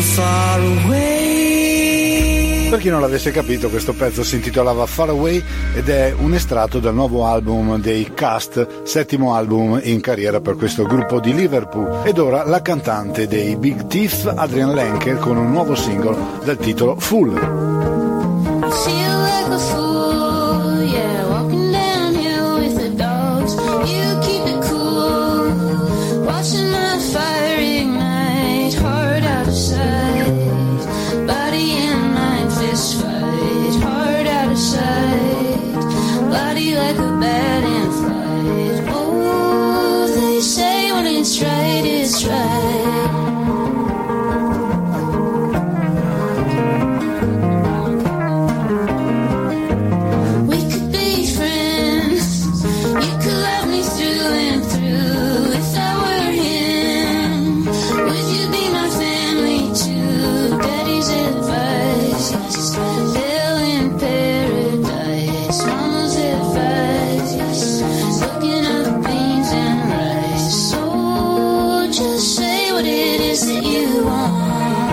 S2: far away.
S3: Per chi non l'avesse capito, questo pezzo si intitolava Far Away ed è un estratto dal nuovo album dei Cast, settimo album in carriera per questo gruppo di Liverpool. Ed ora la cantante dei Big Thief, Adrian Lenker, con un nuovo singolo dal titolo Full.
S5: It's right. We could be friends. You could love me through and through. If I were him, would you be my family too? Daddy's advice, yes. Hell in paradise. Mama's advice, yes. Looking up beans and rice. So just say what it is that you want.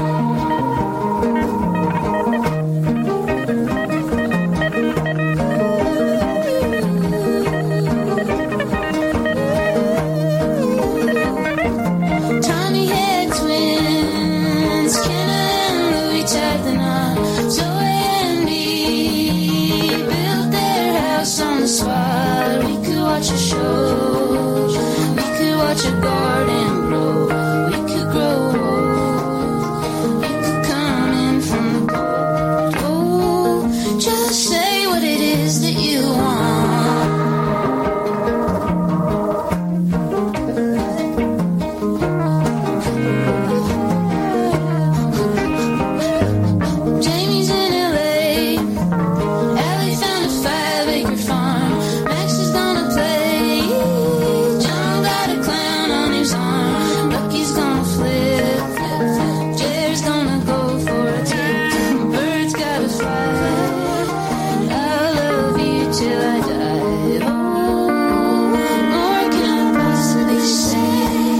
S5: Tommy had twins, Kenna and Louie tied the knot. Zoe and me built their house on the spot. We could watch a show, we could watch a garden grow. We could grow old, you could come in from the cold. Oh, just say what it is that you want. Jamie's in LA, Allie found a 5-acre farm. Max is gonna play, John got a clown on his arm. Lucky's gonna flip, Jerry's gonna go for a trip. Bird's gotta fly, I'll love you till I die. Oh, what more can I possibly say?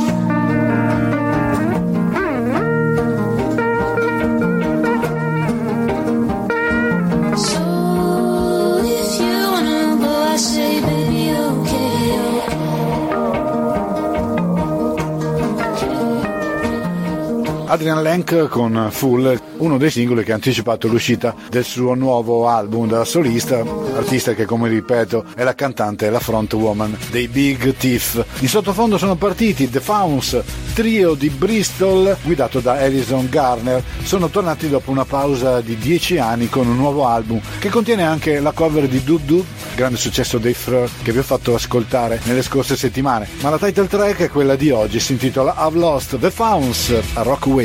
S5: So if you wanna go, I say, baby, okay,
S3: Adrian Lenk con Full, uno dei singoli che ha anticipato l'uscita del suo nuovo album da solista, artista che, come ripeto, è la cantante e la frontwoman dei Big Thief. In sottofondo sono partiti The Fauns, trio di Bristol guidato da Alison Garner. Sono tornati dopo una pausa di 10 anni con un nuovo album che contiene anche la cover di Do Do, grande successo dei Freur che vi ho fatto ascoltare nelle scorse settimane, ma la title track è quella di oggi, si intitola I've Lost. The Fauns a Rock Wave.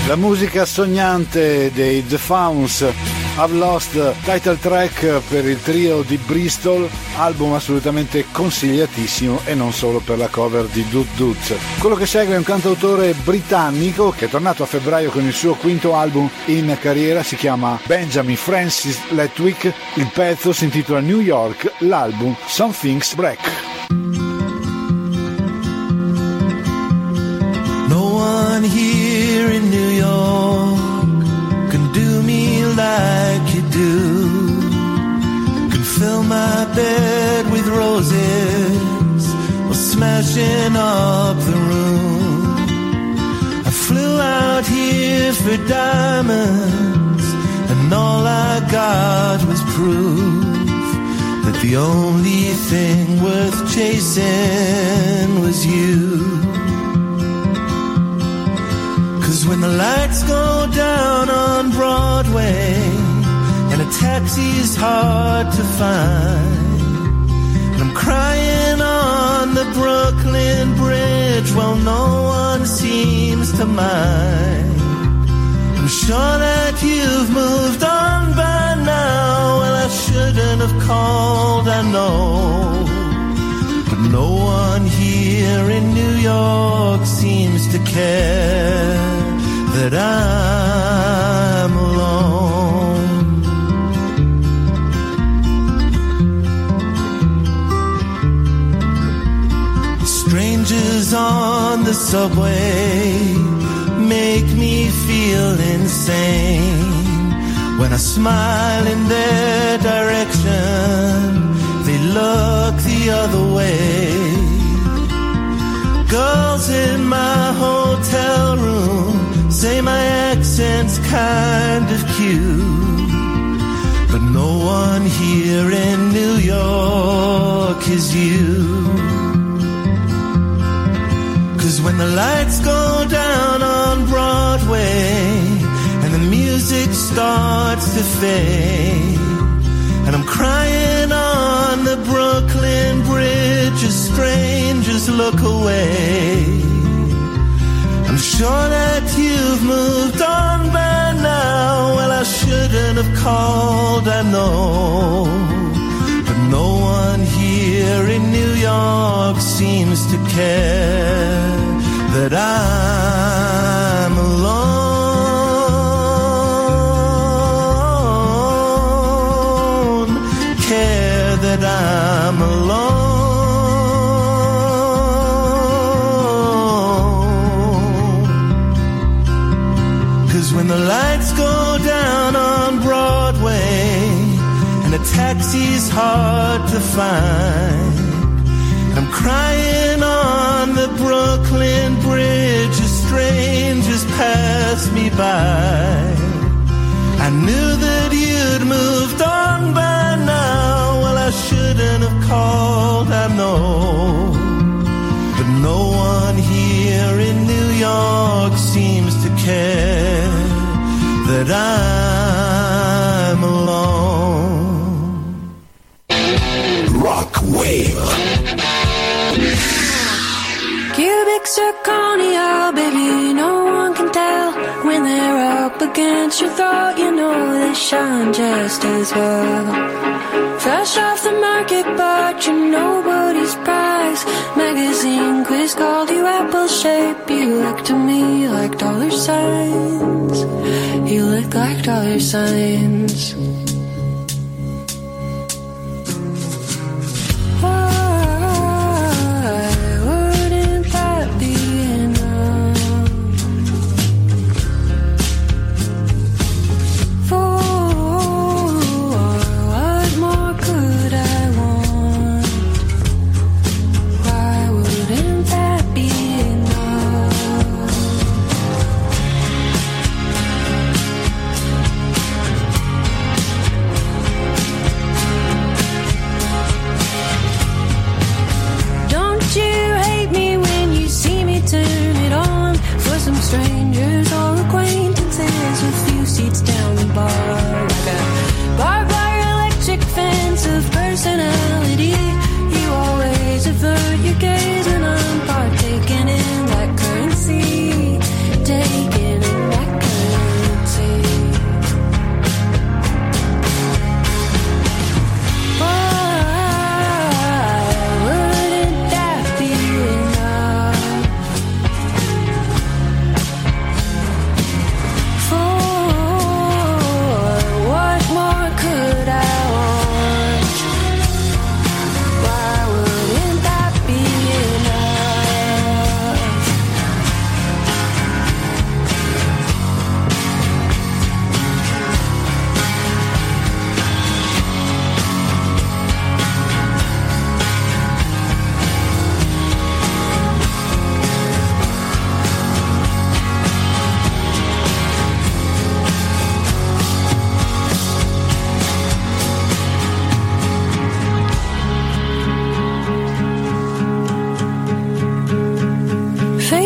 S3: La musica sognante dei The Fauns, I've Lost, title track per il trio di Bristol, album assolutamente consigliatissimo e non solo per la cover di Doot Doot. Quello che segue è un cantautore britannico che è tornato a febbraio con il suo quinto album in carriera, si chiama Benjamin Francis Letwick, il pezzo si intitola New York, l'album Some Things Break.
S10: No one here in New York can do me like you do, can fill my bed with roses or smashing up the room. I flew out here for diamonds and all I got was proof that the only thing worth chasing was you. 'Cause when the lights go down on Broadway and a taxi's hard to find, and I'm crying on the Brooklyn Bridge, well, no one seems to mind. I'm sure that you've moved on by now. Well, I shouldn't have called, I know, but no one here in New York seems to care that I'm alone. Strangers on the subway make me feel insane. When I smile in their direction, they look the other way. Girls in my hotel room say my accent's kind of cute, but no one here in New York is you. 'Cause when the lights go down on Broadway and the music starts to fade, and I'm crying on the Brooklyn Bridge as strangers look away, I'm sure that you've moved on by now. Well, I shouldn't have called, I know, but no one here in New York seems to care that I'm alone, care that I'm alone. 'Cause when the lights go down on Broadway and a taxi's hard to find, I'm crying on the Brooklyn Bridge as strangers pass me by. I knew that you'd moved on by now. Well, I shouldn't have called, I know, but no one here in New York seems to care that I'm alone.
S8: Rock Wave.
S5: Cubic zirconia, baby, no one can tell when they're up against your throat. You know they shine just as well. Fresh off the market, but you're nobody's prize. Magazine quiz called you apple shape. You look to me like dollar signs. You look like dollar signs.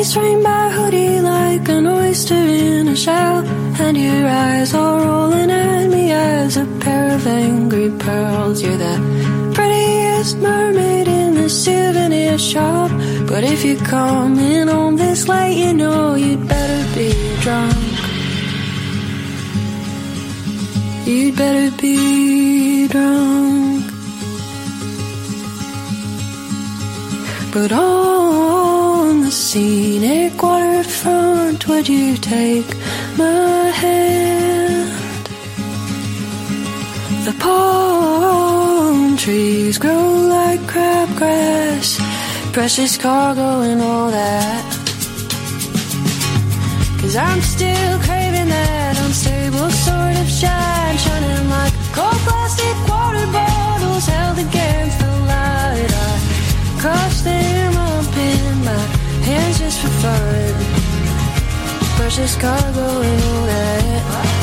S5: Face framed by a hoodie like an oyster in a shell, and your eyes are rolling at me as a pair of angry pearls. You're the prettiest mermaid in the souvenir shop, but if you come in on this late, you know you'd better be drunk. You'd better be drunk. But on the scenic waterfront, would you take my hand? The palm trees grow like crabgrass, precious cargo and all that. 'Cause I'm still craving that unstable sort of shine, shining like cold plastic water bottles held against the light. I crush them up in my hands just for fun, precious cargo and all that.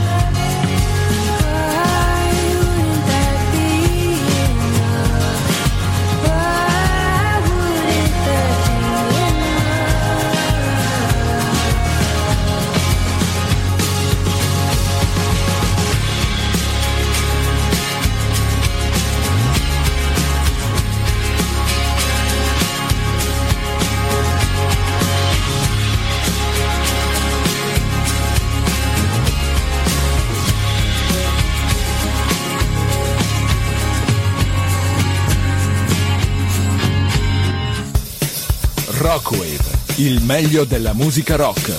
S4: Rockwave, il meglio della musica rock.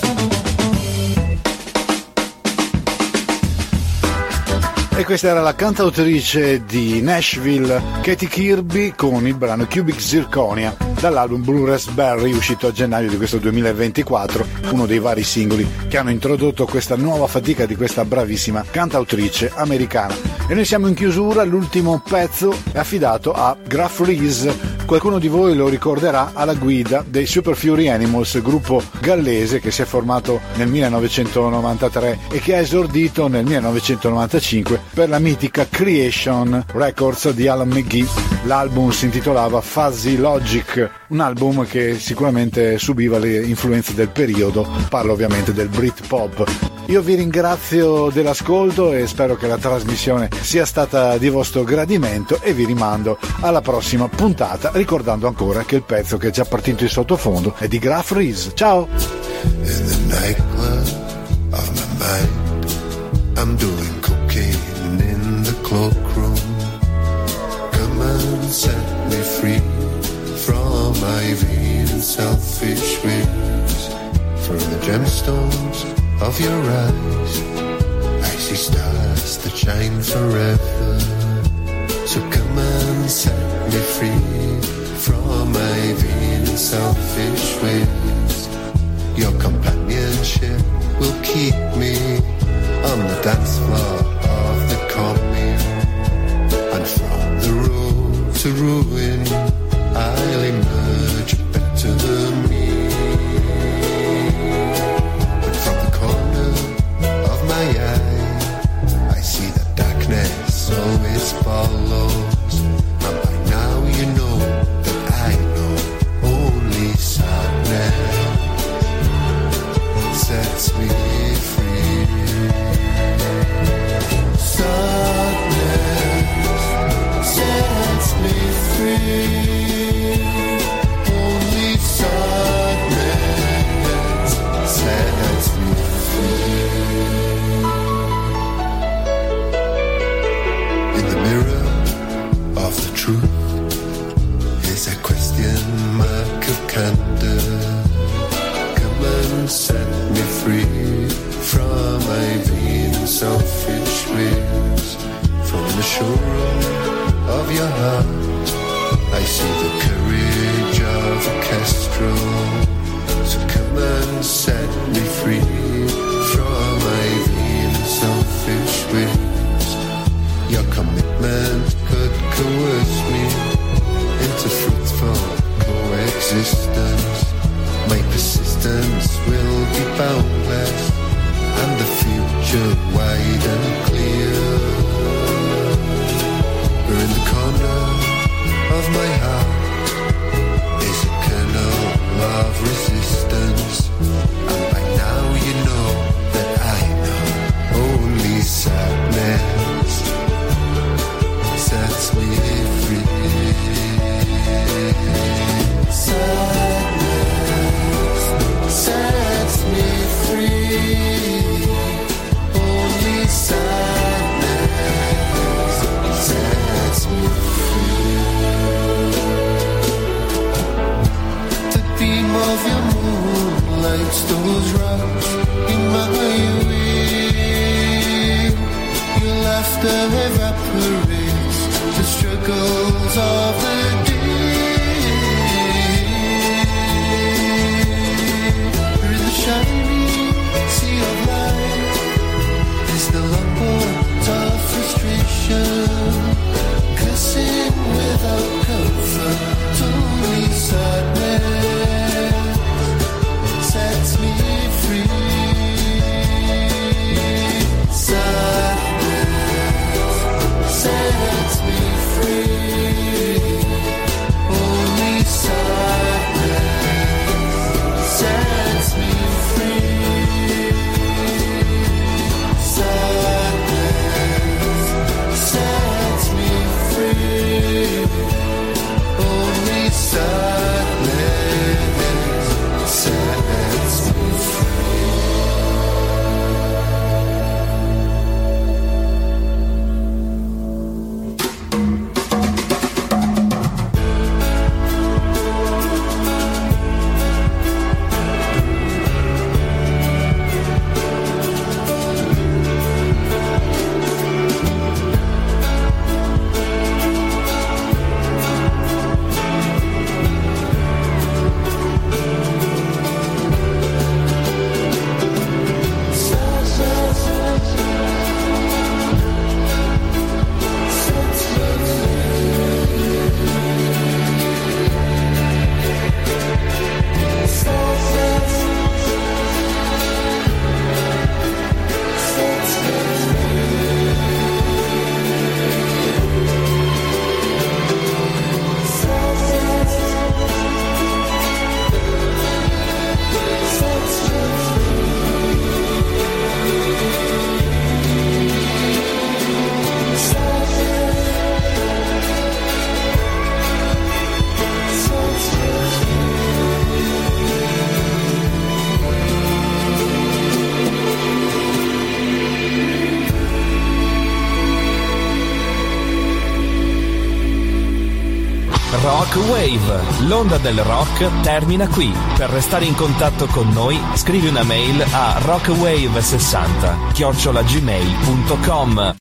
S3: E questa era la cantautrice di Nashville, Katy Kirby, con il brano Cubic Zirconia dall'album Blue Raspberry, uscito a gennaio di questo 2024, uno dei vari singoli che hanno introdotto questa nuova fatica di questa bravissima cantautrice americana. E noi siamo in chiusura, l'ultimo pezzo è affidato a Gruff Rhys. Qualcuno di voi lo ricorderà alla guida dei Super Fury Animals, gruppo gallese che si è formato nel 1993 e che ha esordito nel 1995 per la mitica Creation Records di Alan McGee. L'album si intitolava Fuzzy Logic, un album che sicuramente subiva le influenze del periodo, parlo ovviamente del Britpop. Io vi ringrazio dell'ascolto e spero che la trasmissione sia stata di vostro gradimento e vi rimando alla prossima puntata, ricordando ancora che il pezzo che è già partito in sottofondo è di Gruff Rhys. Ciao!
S11: In the nightclub of my mind, I'm doing cocaine in the cloakroom. Come and set me free from my vain selfish ways. From the gemstones of your eyes, I see stars that shine forever. So come and set me free from my vain selfish ways. Your companionship will keep me on the dance floor of the commune, and from the road to ruin I'll emerge better than me. But from the corner of my eye, I see that darkness always follows, and by now you know that I know only sadness sets me free. Sadness sets me free. Only sadness sets me free. In the mirror of the truth is a question mark of candor. And set me free from my vain selfish ways. From the showroom of your heart I see the courage of a kestrel. So come and set me free from my vain selfish ways. Your commitment could coerce me into fruitful coexistence. My persistence will be boundless, and the future wide and clear. Where in the corner of my heart is a kernel of resistance. those rocks in my way. Your laughter evaporates the struggles of the day. Through the shining sea of light is the lump of frustration, cursing without comfort, only sadness sets me free. Sadness sets me free. Only sadness sets me free. Sadness sets me free. Only sadness sets me free.
S4: Rock Wave, l'onda del rock termina qui. Per restare in contatto con noi, scrivi una mail a rockwave60@gmail.com.